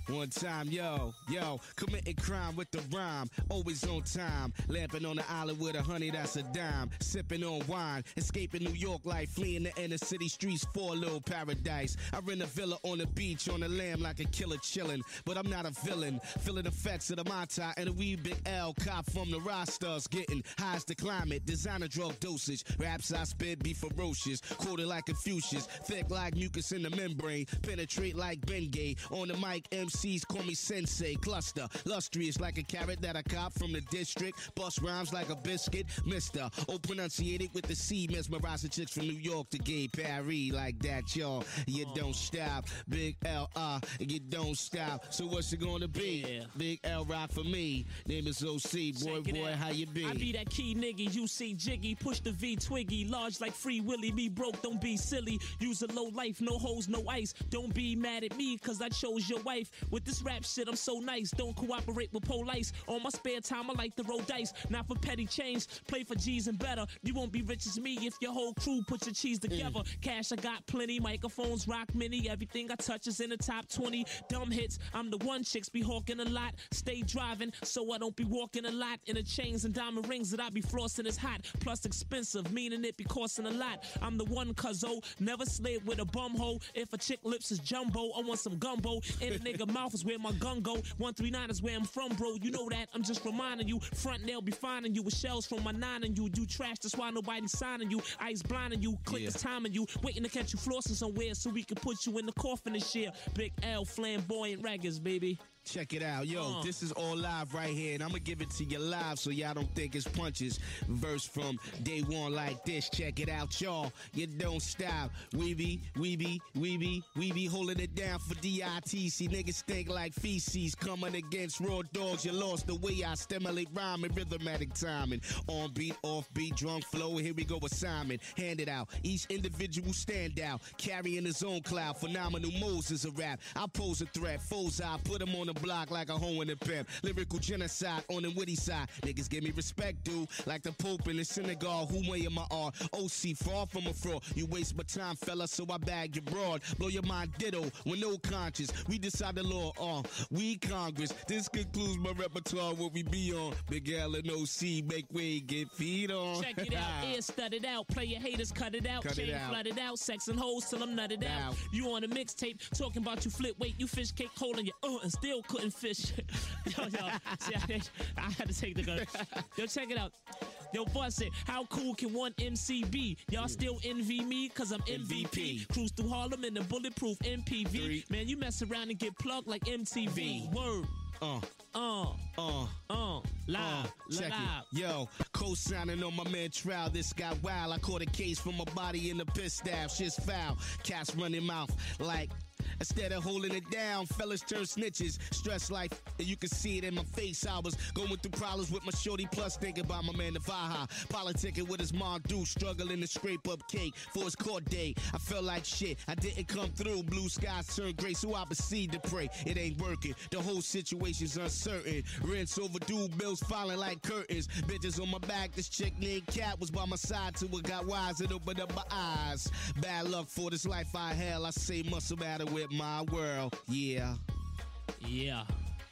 One time, yo, committing crime with the rhyme, always on time. Lamping on the island with a honey that's a dime. Sipping on wine, escaping New York life, fleeing the inner city streets for a little paradise. I rent a villa on the beach, on the lam like a killer chillin'. But I'm not a villain, feeling effects of the Mai-Tai and a wee big L cop from the rosters. Getting high as the climate, designer drug dosage. Raps I spit be ferocious, quoted like Confucius. Thick like mucus in the membrane, penetrate like Bengay. On the mic, MCs call me sensei. Cluster, lustrous like a carrot that I cop from the district. Bust rhymes like a biscuit, mister. Oh, pronunciated with the C. Mesmerize the chicks from New York to Gay Paris like that, y'all. You don't stop. Big L, you don't stop. So what's it gonna be? Yeah. Big L rock for me. Name is OC. Boy, how you be? I be that key nigga, you see Jiggy. Push the V Twiggy. Large like Free Willy. Me broke, don't be silly. Use a low life, no hoes, no ice. Don't be mad at me, cause I chose your wife. With this rap shit, I'm so nice. Don't cooperate with police. On my spare time, I like to roll dice. Not for petty change, play for G's and better. You won't be rich as me if your whole crew put your cheese together. Cash, I got plenty. Microphones, rock mini. Everything I touch is in the top 20. Dumb hits, I'm the one chicks be hawking a lot. Stay driving, so I don't be walking a lot. In the chains and diamond rings that I be flossing is hot. Plus expensive, meaning it be costing a lot. I'm the one cuzzo, never slid with a bum hole. If a chick lips is jumbo, I want some gumbo. In a nigga mouth is where my gun go. 139 is where I'm from, bro. You know that, I'm just reminding you. Front nail be finding you with shells from my 9 and you. You trash, that's why nobody's signing you. Ice blinding you, click is timing you. Waiting to catch you flossing somewhere so we can put you in the coffin this year. Big L, flamboyant raggers, baby. Check it out, yo, this is all live right here, and I'm gonna give it to you live so y'all don't think it's punches. Verse from day one like this, check it out, y'all. You don't stop. We be holding it down for DITC. Niggas think like feces coming against raw dogs. You lost the way I stimulate rhyme and rhythmatic timing. On beat, off beat, drunk flow. Here we go, assignment. Hand it out. Each individual stand out, carrying his own cloud. Phenomenal modes is a rap. I pose a threat. Foes I put them on the block like a hoe in a pimp. Lyrical genocide on the witty side. Niggas give me respect, dude. Like the Pope in the synagogue. Who weigh my R? OC, far from a fraud. You waste my time, fella, so I bag your broad. Blow your mind ditto with no conscience. We decide the law. We Congress. This concludes my repertoire. What we be on. Big L and OC. Make way, get feet on. Check it out. Ear studded out. Play your haters, cut it out. Chain flooded out. Sex and hoes till I'm nutted out. You on a mixtape. Talking about you flip weight. You fish cake holding your and still couldn't fish. Yo, see, I had to take the gun. Yo, check it out. Yo, bust it. How cool can one MC be? Y'all still envy me? Cause I'm MVP. Cruise through Harlem in the bulletproof MPV. Man, you mess around and get plugged like MTV. Word. Live. Check it. Yo, co-signing on my man Trow. This got wild. I caught a case from my body in the piss staff. Shit's foul. Cats running mouth like. Instead of holding it down, fellas turn snitches. Stress life, and you can see it in my face. I was going through problems with my shorty, plus thinking about my man Navaja. Politicking with his mom, dude, struggling to scrape up cake for his court date. I felt like shit, I didn't come through. Blue skies turned gray, so I proceed to pray. It ain't working, the whole situation's uncertain. Rents overdue, bills falling like curtains. Bitches on my back, this chick named Cat was by my side till it got wise and opened up my eyes. Bad luck for this life I held, I say muscle matter with my world, yeah. Yeah.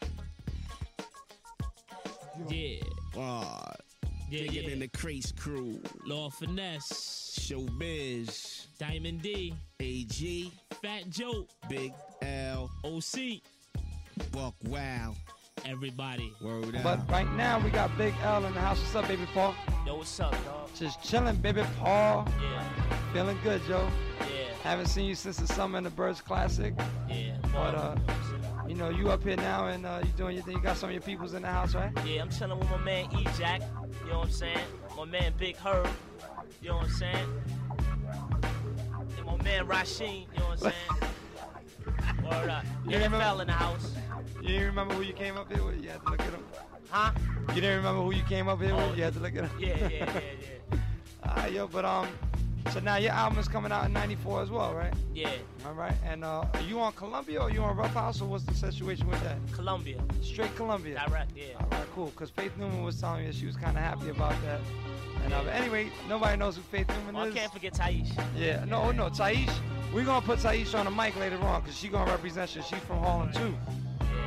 Digging in the Craze crew. Lord Finesse. Showbiz. Diamond D. AG. Fat Joe. Big L. OC. Buck Wow. Everybody. Word out. But right now we got Big L in the house. What's up, baby Paul? Yo, what's up, dog? Just chilling, baby Paul. Yeah. Feeling good, Joe. Yeah. Haven't seen you since the Summer in the Birds Classic. Yeah. But you know, you up here now and you doing your thing. You got some of your peoples in the house, right? Yeah, I'm chilling with my man E-Jack. You know what I'm saying? My man Big Herb. You know what I'm saying? And my man Rasheen. You know what I'm saying? Word up. NFL in the house. You didn't remember who you came up here with? You had to look at him. Huh? You didn't remember who you came up here with? You had to look at him. Yeah. Alright, yo, but so now your album is coming out in '94 as well, right? Yeah. All right. And are you on Columbia or you on Rough House, or what's the situation with that? Columbia. Straight Columbia. Direct, yeah. All right, cool. Because Faith Newman was telling me that she was kind of happy about that. And but anyway, nobody knows who Faith Newman is. I can't forget Taish. Yeah. No, Taish. We're gonna put Taish on the mic later on because she's gonna represent you. She's from Harlem too.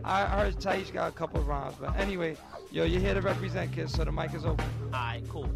I heard Taish got a couple of rhymes, but anyway, yo, you're here to represent, kids, so the mic is open. Alright, cool.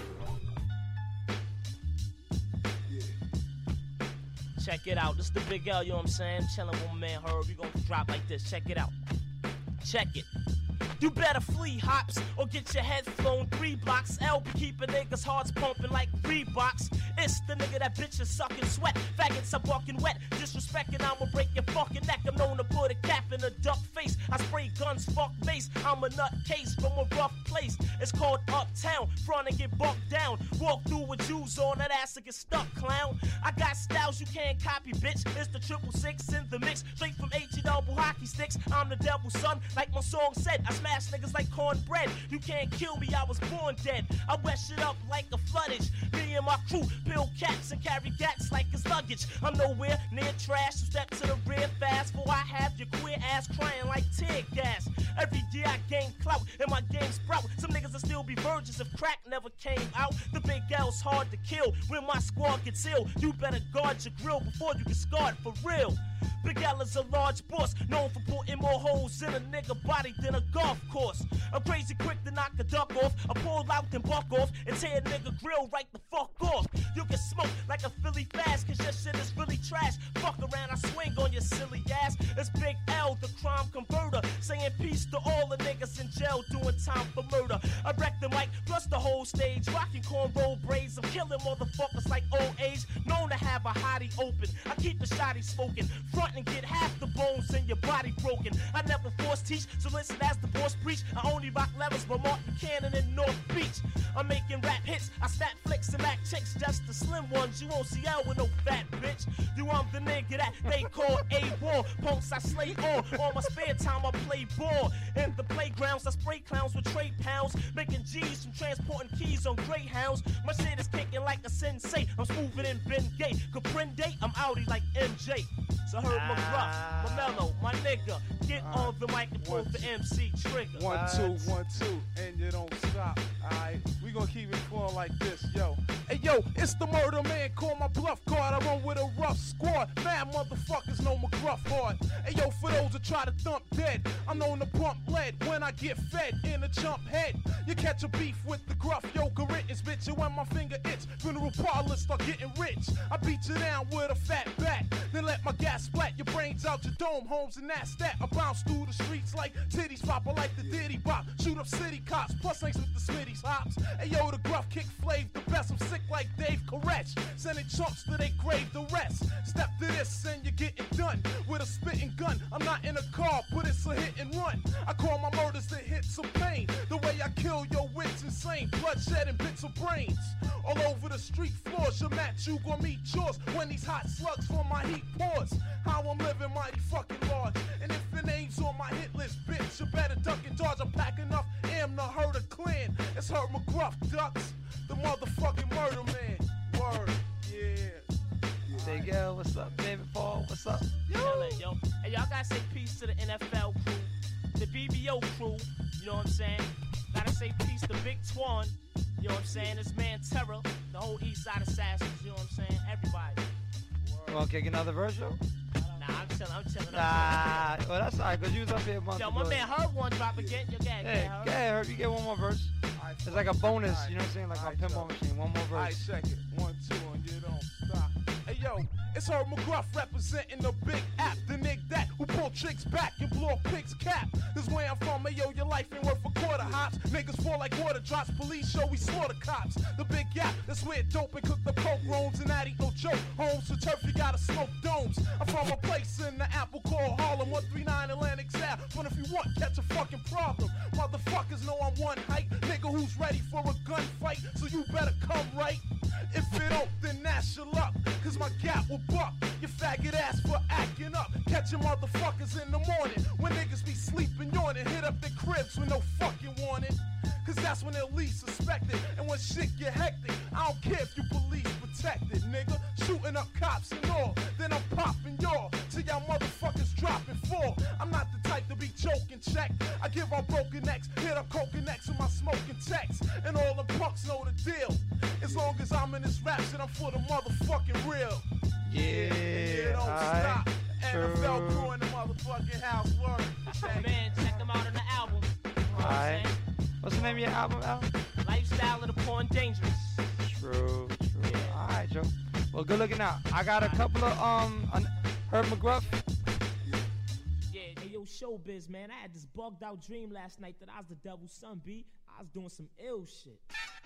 Check it out, this is the Big L, you know what I'm saying? Chillin' with my man Herb, we gon' drop like this, check it out. Check it. You better flee hops or get your head flown 3 blocks. L be keeping niggas' hearts pumping like Reeboks. It's the nigga that bitches sucking sweat. Faggots, I'm walking wet. Disrespecting, I'ma break your fucking neck. I'm known to put a cap in a duck face. I spray guns, fuck bass. I'm a nutcase from a rough place. It's called Uptown. Front and get bucked down. Walk through with Jews on that ass and get stuck, clown. I got styles you can't copy, bitch. It's the 666 in the mix. Straight from H-E double hockey sticks. I'm the devil's son, like my song said. I smash niggas like cornbread. You can't kill me, I was born dead. I wet shit up like a floodage. Me and my crew build cats and carry gats like it's luggage. I'm nowhere near trash, so step to the rear fast. For I have your queer ass crying like tear gas. Every year I gain clout and my game sprout. Some niggas will still be virgins if crack never came out. The Big L's hard to kill when my squad gets ill. You better guard your grill before you get scarred for real. Big L is a large boss, known for putting more holes in a nigga body than a golf course. I'm crazy quick to knock a duck off. I pull out and buck off and tear a nigga grill right the fuck off. You get smoked like a Philly fast, cause your shit is really trash. Fuck around, I swing on your silly ass. It's Big L, the crime converter, saying peace to all the niggas in jail doing time for murder. I wreck the mic plus the whole stage, rocking cornrow braids. I'm killing motherfuckers like old age, known to have a hottie open. I keep the shotty smoking, front and get half the bones in your body broken. I never force teach, so listen as the boss preach. I only rock levels by Mark Buchanan in North Beach. I'm making rap hits, I snap flicks and back chicks, just the slim ones. You won't see L with no fat bitch. You I'm the nigga that they call A-War. Punks I slay on my spare time I play ball. In the playgrounds I spray clowns with trade pounds, making G's from transporting keys on Greyhounds. My shit is kicking like a sensei, I'm smoother than Ben Gay. Comprende, I'm outie like MJ. So heard my gruff, my mellow, my nigga. Get on the mic and pull the MC trigger. 1, 2, 1, 2, and you don't stop. Alright, we gonna keep it flowing like this, yo. Hey yo, it's the murder man, call my bluff card. I run with a rough squad, mad motherfuckers know McGruff hard. Hey yo, for those that try to thump dead, I'm known to bump lead when I get fed in a chump head. You catch a beef with the gruff, yo, Corinthians, bitch, and when my finger itch, funeral parlors start getting rich. I beat you down with a fat bat, then let my gas splat your brains out your dome, homes, and that's that. I bounce through the streets like titties pop, I like the Diddy Bop, shoot up city cops, plus thanks with the Smitty's hops. Hey yo, the gruff kick Flav, the best, I'm sick like Dave Koresh, sending chumps to they grave the rest. Step to this and you get it done with a spitting gun. I'm not in a car, but it's a hit and run. I call my murders the hits of pain. The way I kill your wits insane, bloodshed and bits of brains all over the street floors. Your match, you gon' meet yours when these hot slugs from my heat pours. How I'm living mighty fucking large, and if your name's on my hit list, bitch, you better duck and dodge. I'm packing enough am to hurt a clan. It's Herb McGruff, ducks, the motherfucking murder man. Word, yeah. Big L, what's up? David Paul, what's up? Yo. Hey, y'all gotta say peace to the NFL crew, the BBO crew, you know what I'm saying? Gotta say peace to Big Twan, you know what I'm saying? This man Terror, the whole East Side Assassins, you know what I'm saying? Everybody. You wanna kick another verse, yo? Nah, I'm chilling. Nah, well, that's alright, because you was up here a month ago. Yo, my man Herb one drop again. Yo, go ahead, Herb, you get one more verse. It's like a bonus, you know what I'm saying? Like my pinball machine, one more verse. Alright, check it. 1, 2, and you don't stop. Hey yo, it's Herb McGruff representing the big app. The nigga that who pull tricks back and blow a pig's cap. This where I'm from, hey yo, your life ain't worth a quarter hops. Niggas fall like water drops, police show we slaughter cops. The big gap, that's where dope and cook the coke roams, and that ain't no joke. Homes for turf, you gotta smoke domes. I'm from a place in the apple called Harlem, 139 Atlantic Ave. But if you want, catch a fucking problem. Motherfuckers know I'm one height, nigga who's ready for a gunfight, so you better come right. If it don't, then that's your luck, cause my gap will buck your faggot ass for acting up. Catching motherfuckers in the morning when niggas be sleeping, yawning. Hit up their cribs with no fucking warning, cause that's when they're least suspected. And when shit get hectic, I don't care if you police protected, nigga. Shooting up cops and all, then I'm popping y'all till y'all motherfuckers drop and fall. I'm not the type to be joking, check. I give out broken necks, hit up coking necks with my smoking text. And all the punks know the deal. As long as I'm in this rap shit, I'm for the motherfucking real. Yeah, don't stop. NFL crew in the motherfucker. motherfucking house. Word. Man, check them out on the album. Alright. What's the name of your album, Al? Lifestyle of the Poor and Dangerous. True. Alright, Joe. Well, good looking out. I got a couple of Herb McGruff. Yeah, hey, yo, showbiz, man. I had this bugged out dream last night that I was the devil's son, B. I was doing some ill shit.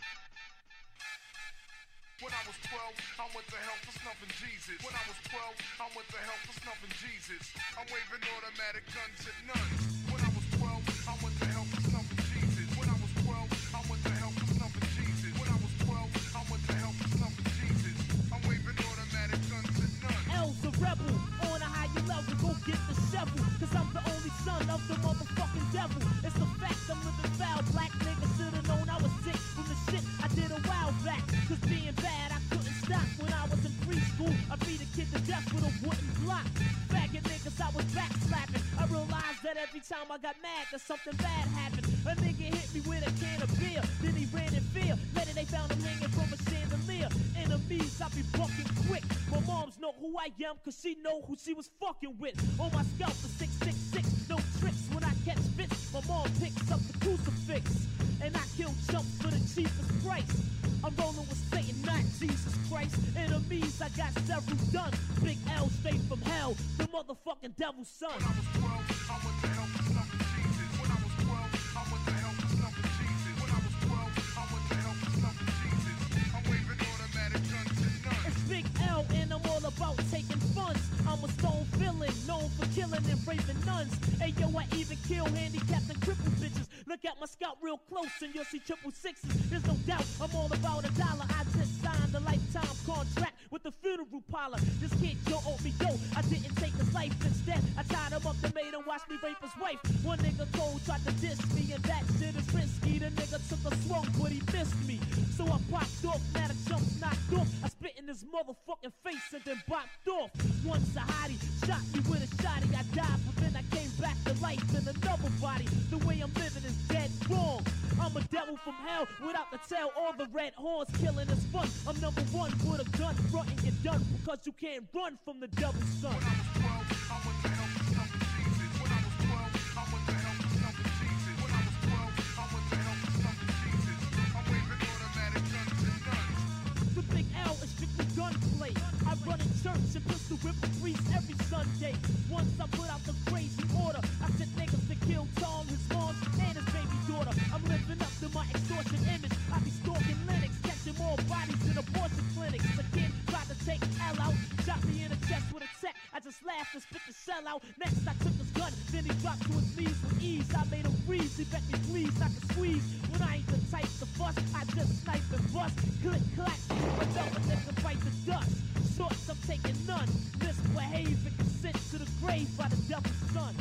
When I was 12, I went to hell for snuffing Jesus. When I was 12, I went to hell for snuffing Jesus. I'm waving automatic guns at nuns. When I was 12, I went to hell for snuffing Jesus. When I was 12, I went to hell for snuffing Jesus. When I was 12, I went to hell for snuffing Jesus. I'm waving automatic guns at nuns. L's a rebel, on a higher level, go get the shovel. Cause I'm the only son of the motherfucking devil. It's a fact, I'm living foul. Black nigga should've known I was sick from the shit I did a while back. Cause being bad, I couldn't stop. When I was in preschool, I beat a kid to death with a wooden block. Faggot niggas, I was backslapping. I realized that every time I got mad, that something bad happened. A nigga hit me with a can of beer, then he ran in fear. Later they found him hanging from a chandelier. Enemies, I be bucking quick. My moms know who I am, cause she know who she was fucking with. On my scalp, the 666, no tricks when I catch fits. My mom picks up the crucifix, and I kill chumps for the cheapest price. I'm rolling with Satan, not Jesus Christ. Enemies, I got several done. Big L straight from hell, the motherfucking devil's son. When I was 12, I went to hell for snuffing Jesus. When I was 12, I went to hell for snuffing Jesus. When I was 12, I went to hell for snuffing Jesus. I'm waving automatic guns at nuns. It's Big L and I'm all about taking funds. I'm a stone villain, known for killing and raping nuns. Hey yo, I even kill handicapped and crippled bitches. Look at my scalp real close and you'll see 666. There's no doubt I'm all about $1. I just signed a lifetime contract with the funeral parlor. This kid Joe owed me dough. I didn't take his life instead. I tied him up and made him watch me rape his wife. One nigga cold tried to diss me and that shit is risky. The nigga took a swung but he missed me. So I popped off, now the jump's knocked off. I spit in his motherfucking face and then bopped off. One Sahadi shot me with a shotty. I died but then I came back to life in another body. The way I'm living is dead wrong. I'm a devil from hell without the tail or the red horns. Killing is fun. I'm number one with a gun. Frontin' you're done because you can't run from the devil's son. When I was 12, I went to hell for snuffing Jesus. When I was 12, I went to hell for snuffing Jesus. When I was 12, I went to hell for snuffing Jesus. I'm waving automatic guns at nuns. The Big L is strictly gunplay. I run in church and pistol whip a priest every Sunday. Once I put out the crazy order, I sent niggas to kill Tom, his mom, and his baby daughter. I'm living up to my extortion image. I be stalking Lennox, catching more bodies in abortion clinics. A kid tried to take L out, shot me in the chest with a tech. I just laughed and spit the shell out. Next I took his gun, then he dropped to his knees with ease. I made him freeze, he bet me please not to squeeze. When I ain't the type to fuss, I just snipe and bust. Click clack, another nigga bite the dust. Shorts, I'm taking none. Misbehave and consent to the grave by the devil's son.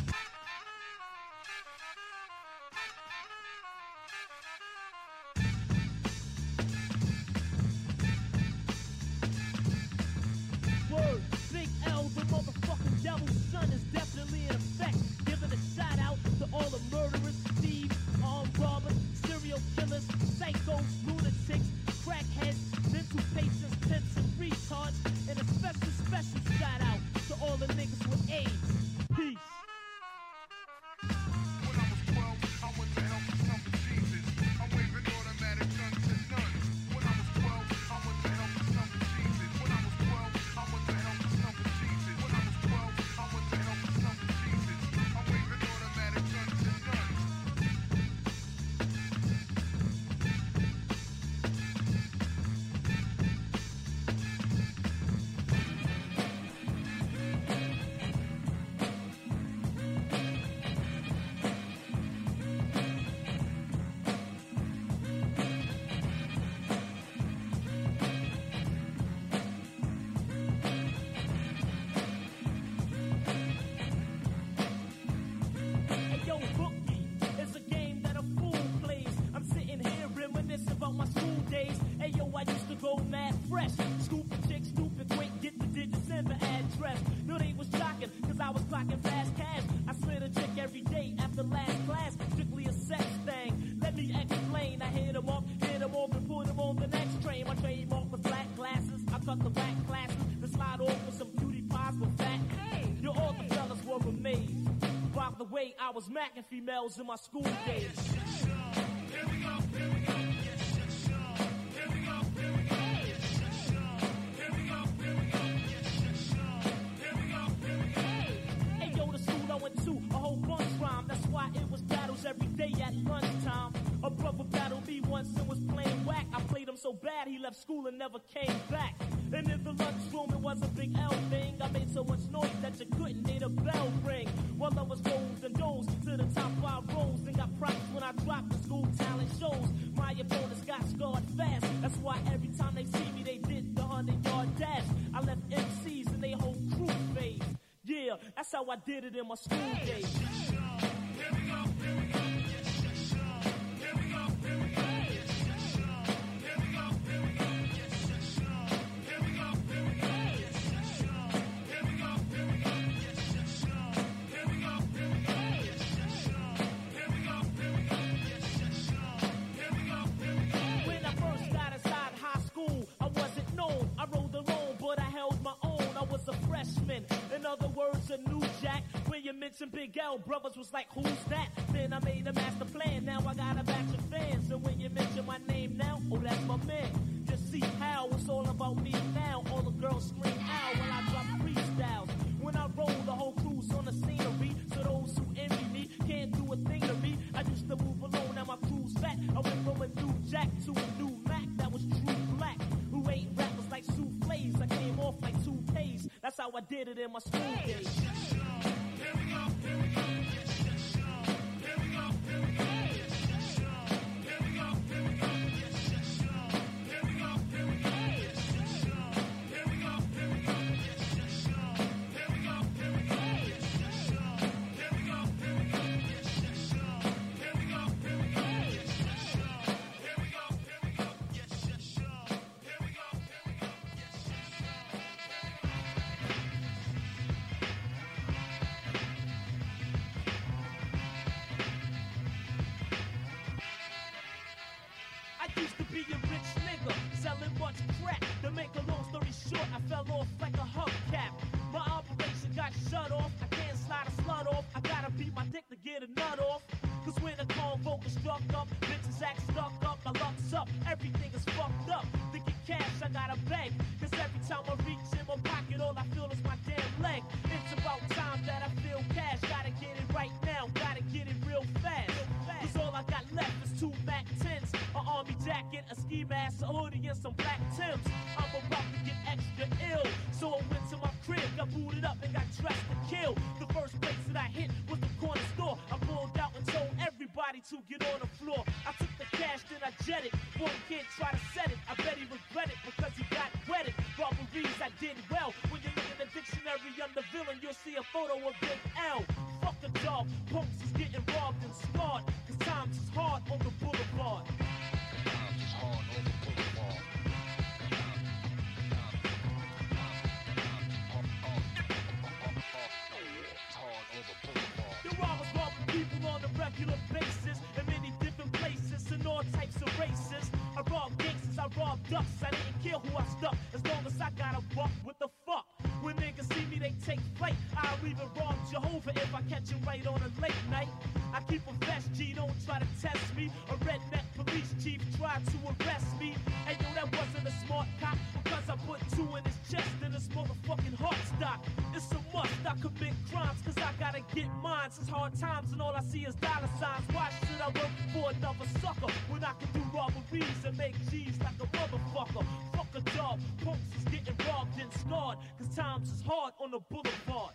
Word, Big L, the motherfucking devil's son is definitely in effect. Giving a shout out to all the murderers, thieves, armed robbers, serial killers, psychos, lunatics, crackheads, mental patients, pimps, and retards. And a special shout out to all the niggas with AIDS. Peace. way I was macking females in my school days. Here we go, here we go. Here we go, here we go. Here we go, here we go. Here we go, here we go. Hey yo, the school I went to, a whole bunch rhyme. That's why it was battles every day at lunchtime. A brother battled me once and was playing whack. I played him so bad he left school and never came back. And in the lunchroom it was a big L thing. I made so much noise that you couldn't hear the bell ring. While I was rolled and dozed to the top 5 rows and got props when I dropped the school talent shows. My opponents got scarred fast. That's why every time they see me they did the 100-yard dash. I left MCs and they whole crew phase. Yeah, that's how I did it in my school days. Here we go, here we go. Here we go, here we go. Here we go, here we go. Here we go, here we go. Here we go, here we go. Here we go, here we go. Here we go, here we go. Here we go, here we go. When I first got inside high school, I wasn't known. I rode alone, but I held my own. I was a freshman. In other words, a new jack. When you mentioned Big L, brothers was like, who's that? Then I made a master plan. Now I got a batch of fans. And when you mention my name now, oh, that's my man. Just see how it's all about me now. All the girls scream out when I drop freestyles. When I roll, the whole crew's on the scenery. So those who envy me can't do a thing to me. I used to move alone, now my crew's fat. I went from a new jack to a new Mac that was true black. Who ate rappers like souffles. I came off like toupees. That's how I did it in my school days. Here we go, here we go. Here we go, here we go. Here we go, here we go. Here we go, here we go. Here we go, here we go. Here we go, here we go. Here we go, here we go. Here we go, here we go. Here we go, here we go. Yes, yes, sure. Here we go, here we go. Yes, yes, sure. I used to be a rich nigga, selling much crack. To make a long story short, I fell off like a hubcap. My operation got shut off, I can't slide a slut off. I gotta beat my dick to get a nut off. Cause when the convo is struck up, bitches act stuck up, my luck's up, everything is fucked up. Thinking cash, I gotta beg. Cause every time I reach in my pocket, all I feel is my damn leg. It's about time that I feel cash, gotta get it right now, gotta get it real fast. Cause all I got left is 2 Mac 10s, an army jacket, a ski mask, a hoodie, and some black Timbs. I'm about to get extra ill, so I went to my crib, got booted up and got dressed to kill. The first place that I hit was the corner store. I pulled out and told everybody to get on the floor. I took the cash, then I jetted. One kid tried to set it, I bet he regret it because he got wetted. Robberies I did well. When you look in the dictionary under villain, you'll see a photo of Big L. Fuck the job, punks is getting robbed and scarred. Cause times is hard on the boulevard. Times is hard on the boulevard. The robbers robbing people on a regular basis in many different places and all types of races. I robbed gangsters, I robbed ducks. I didn't care who I stuck as long as I got a buck. What the fuck? When niggas see me, they take flight. I'll even rob Jehovah if I catch him right on a late night. I keep a vest, G, don't try to test me. A redneck police chief tried to arrest me. And yo, that wasn't a smart cop because I put 2 in his chest and his motherfucking heart stopped. It's a must, I commit crimes cause I gotta get mine. It's hard times and all I see is dollar signs. Why should I work for another sucker when I can do robberies and make G's like a motherfucker? Fuck a job, punks is getting robbed and scarred cause times is hard on the boulevard.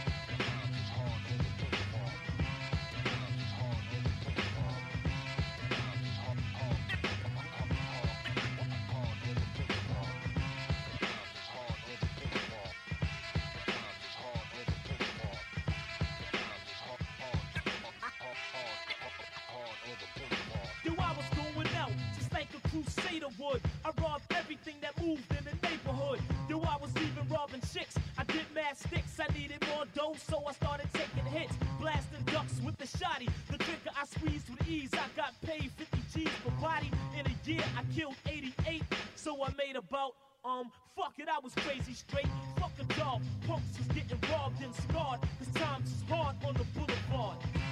Crusader would. I robbed everything that moved in the neighborhood. Yo, I was even robbing chicks. I did mad sticks. I needed more dough, so I started taking hits. Blasting ducks with the shotty. The trigger I squeezed with ease. I got paid 50 G's per body. In a year, I killed 88. So I made about, fuck it, I was crazy straight. Fuck a dog. Punks was getting robbed and scarred. Cause times is hard on the boulevard.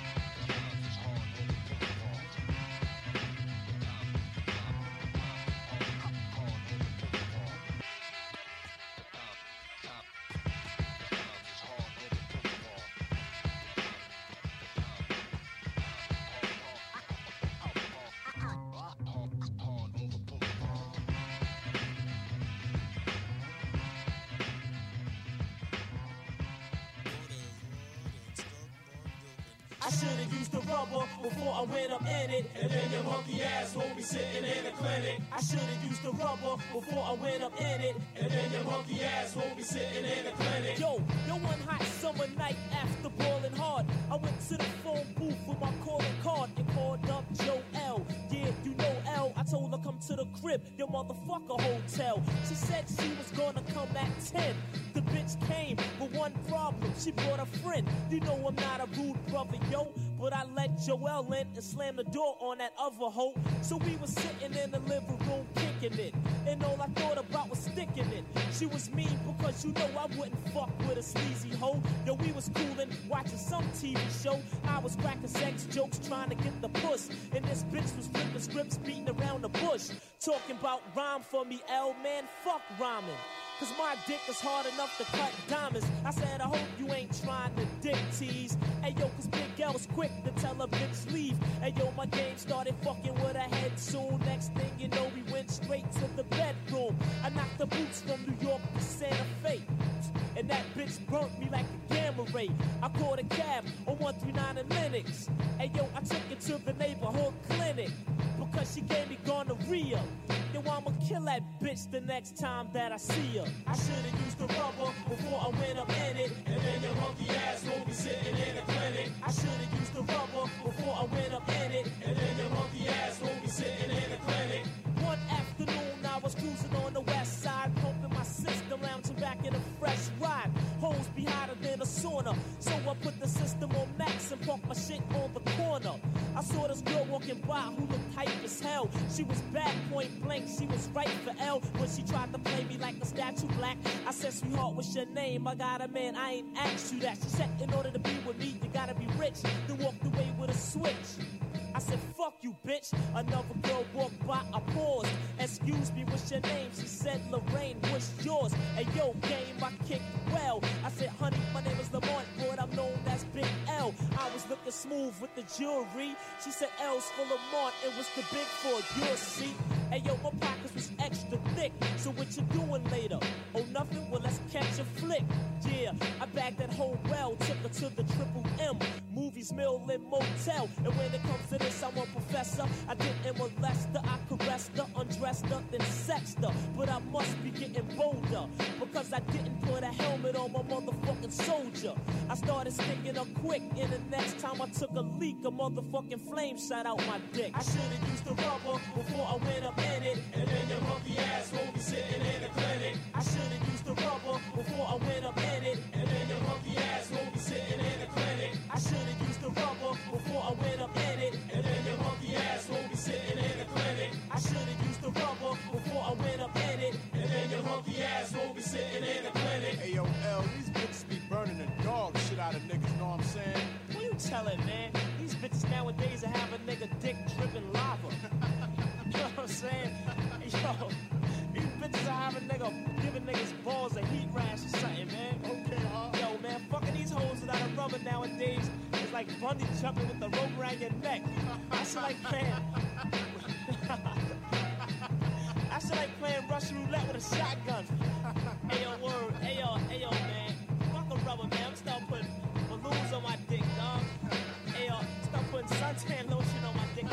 should've used the rubber before I went up in it. And then your monkey ass won't be sitting in the clinic. I should've used the rubber before I went up in it. And then your monkey ass won't be sitting in the clinic. Yo, one hot summer night after boiling hard, I went to the phone booth with my calling card and called up Joe L. Yeah, you know L. I told her come to the crib, your motherfucker hotel. She said she was gonna come at 10. The bitch came with one problem, she brought a friend. You know I'm not a rude brother, yo, but I let Joel in and slammed the door on that other hoe. So we was sitting in the living room kicking it, and all I thought about was sticking it. She was mean because you know I wouldn't fuck with a sleazy hoe. Yo, we was coolin', watching some TV show. I was cracking sex jokes, trying to get the puss, and this bitch was flipping scripts, beating around the bush, talking about rhyme for me, L, man, fuck rhyming. Cause my dick is hard enough to cut diamonds. I said, I hope you ain't trying to dick tease. Hey yo, cause Big L was quick to tell a bitch leave. Hey yo, my game started fucking with her head soon. Next thing you know, we went straight to the bedroom. I knocked the boots from New York to Santa Fe, and that bitch burnt me like a gamma ray. I called a cab on 139 in Lenox. Hey yo, I took her to the neighborhood clinic because she gave me gonorrhea. Yo, I'ma kill that bitch the next time that I see her. I should've used the rubber before I went up in it. And then your monkey ass won't be sitting in the clinic. I should've used the rubber before I went up in it. And then your monkey ass won't be sitting in the clinic. One afternoon, I was cruising on the west side, pumping my system, lounging back in a fresh ride. Hoes be hotter than a sauna, so I put the system on max and parked my shit on the corner. I saw this girl walking by who looked hype as hell. She was bad, point blank, she was right for L. When she tried to play me like a statue black, I said, sweetheart, what's your name? I got a man, I ain't asked you that. She said, in order to be with me, you gotta be rich. Then walked away with a switch. I said, fuck you, bitch. Another girl walked by, I paused. Excuse me, what's your name? She said, Lorraine, what's yours? Hey, yo, game, I kicked well. I said, honey, my name is Lamont, but I'm known as Big L. I was looking smooth with the jewelry. She said, L's for Lamont, it was the big for your seat. Hey, yo, my pockets was extra thick. So what you doing later? Oh, nothing? Well, let's catch a flick. Yeah, I bagged that whole well, took her to the Triple M. Movies, Mill, and Motel. And when it comes to this, I'm a professor. I didn't molest her, I caressed her, undressed her, then sexed her. But I must be getting bolder, because I didn't put a helmet on my motherfucking soldier. I started sticking her quick, and the next time I took a leak, a motherfucking flame shot out my dick. I should've used the rubber before I went up in it. And then your monkey ass won't be sitting in the clinic. I should've used the rubber before I went up in it. And then your monkey ass won't be sitting in the clinic. I should've used the rubber before I went up in it. And then your monkey ass won't be sitting in the clinic. I should've used the rubber before I went up in it. And then your monkey ass won't be sitting in the clinic. Hey yo, L, these bitches be burning the dog shit out of niggas, know what I'm saying? What you telling, man? These bitches nowadays are having nigga dick dripping lava. You know what I'm saying? Yo, these bitches are having giving niggas balls a heat rash or something, man. Okay, huh? Yo, man, fucking these hoes without a rubber nowadays is like bungee jumping with the rope around your neck. I should like playing. I should like playing Russian roulette with a shotgun. Hey yo, word. Hey yo, man. Fuck a rubber, man. I'm start putting balloons on my dick, dog. Hey yo, start putting suntan lotion on my dick.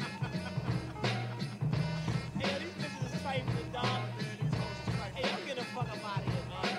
Hey yo, these bitches is trifling, dog. Hey, I'm getting the fuck up out of here, man.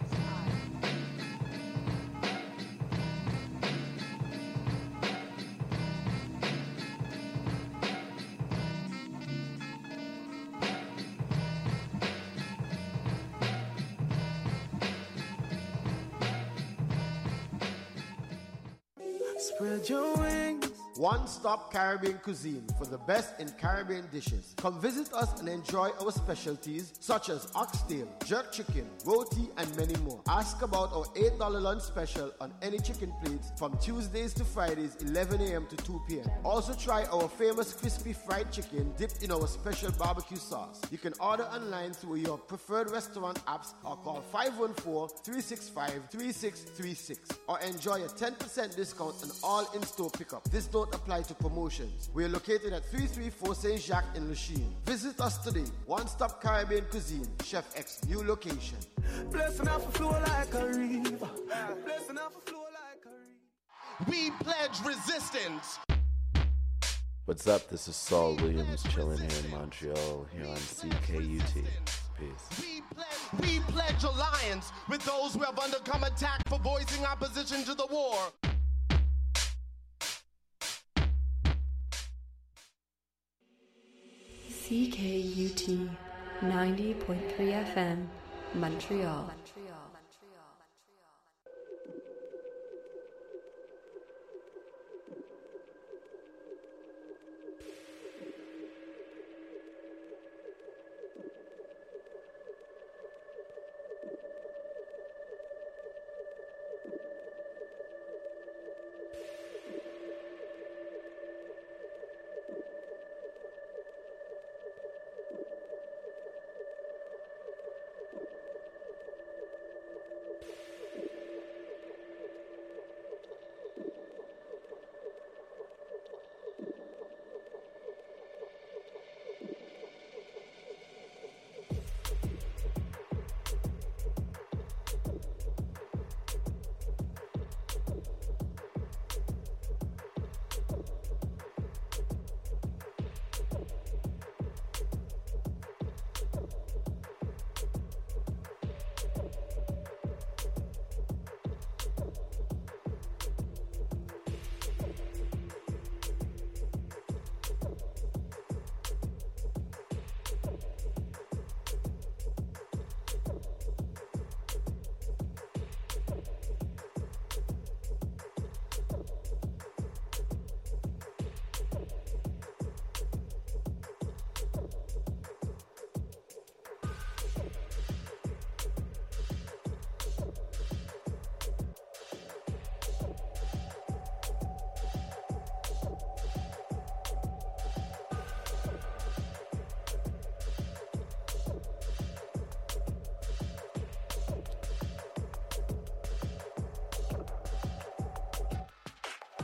Spread your wings. One Stop Caribbean Cuisine for the best in Caribbean dishes. Come visit us and enjoy our specialties such as oxtail, jerk chicken, roti, and many more. Ask about our $8 lunch special on any chicken plates from Tuesdays to Fridays, 11 a.m. to 2 p.m. Also try our famous crispy fried chicken dipped in our special barbecue sauce. You can order online through your preferred restaurant apps or call 514-365-3636 or enjoy a 10% discount on all in-store pickup. This don't apply to promotions. We are located at 334 Saint Jacques in Lachine. Visit us today. One Stop Caribbean Cuisine, Chef X new location. Blessing off a flow like a river. Blessing off a flow like a river. We pledge resistance. What's up? This is Saul Williams chilling here in Montreal, here on CKUT. Peace. We pledge alliance with those who have undergone attack for voicing opposition to the war. CKUT 90.3 FM, Montreal.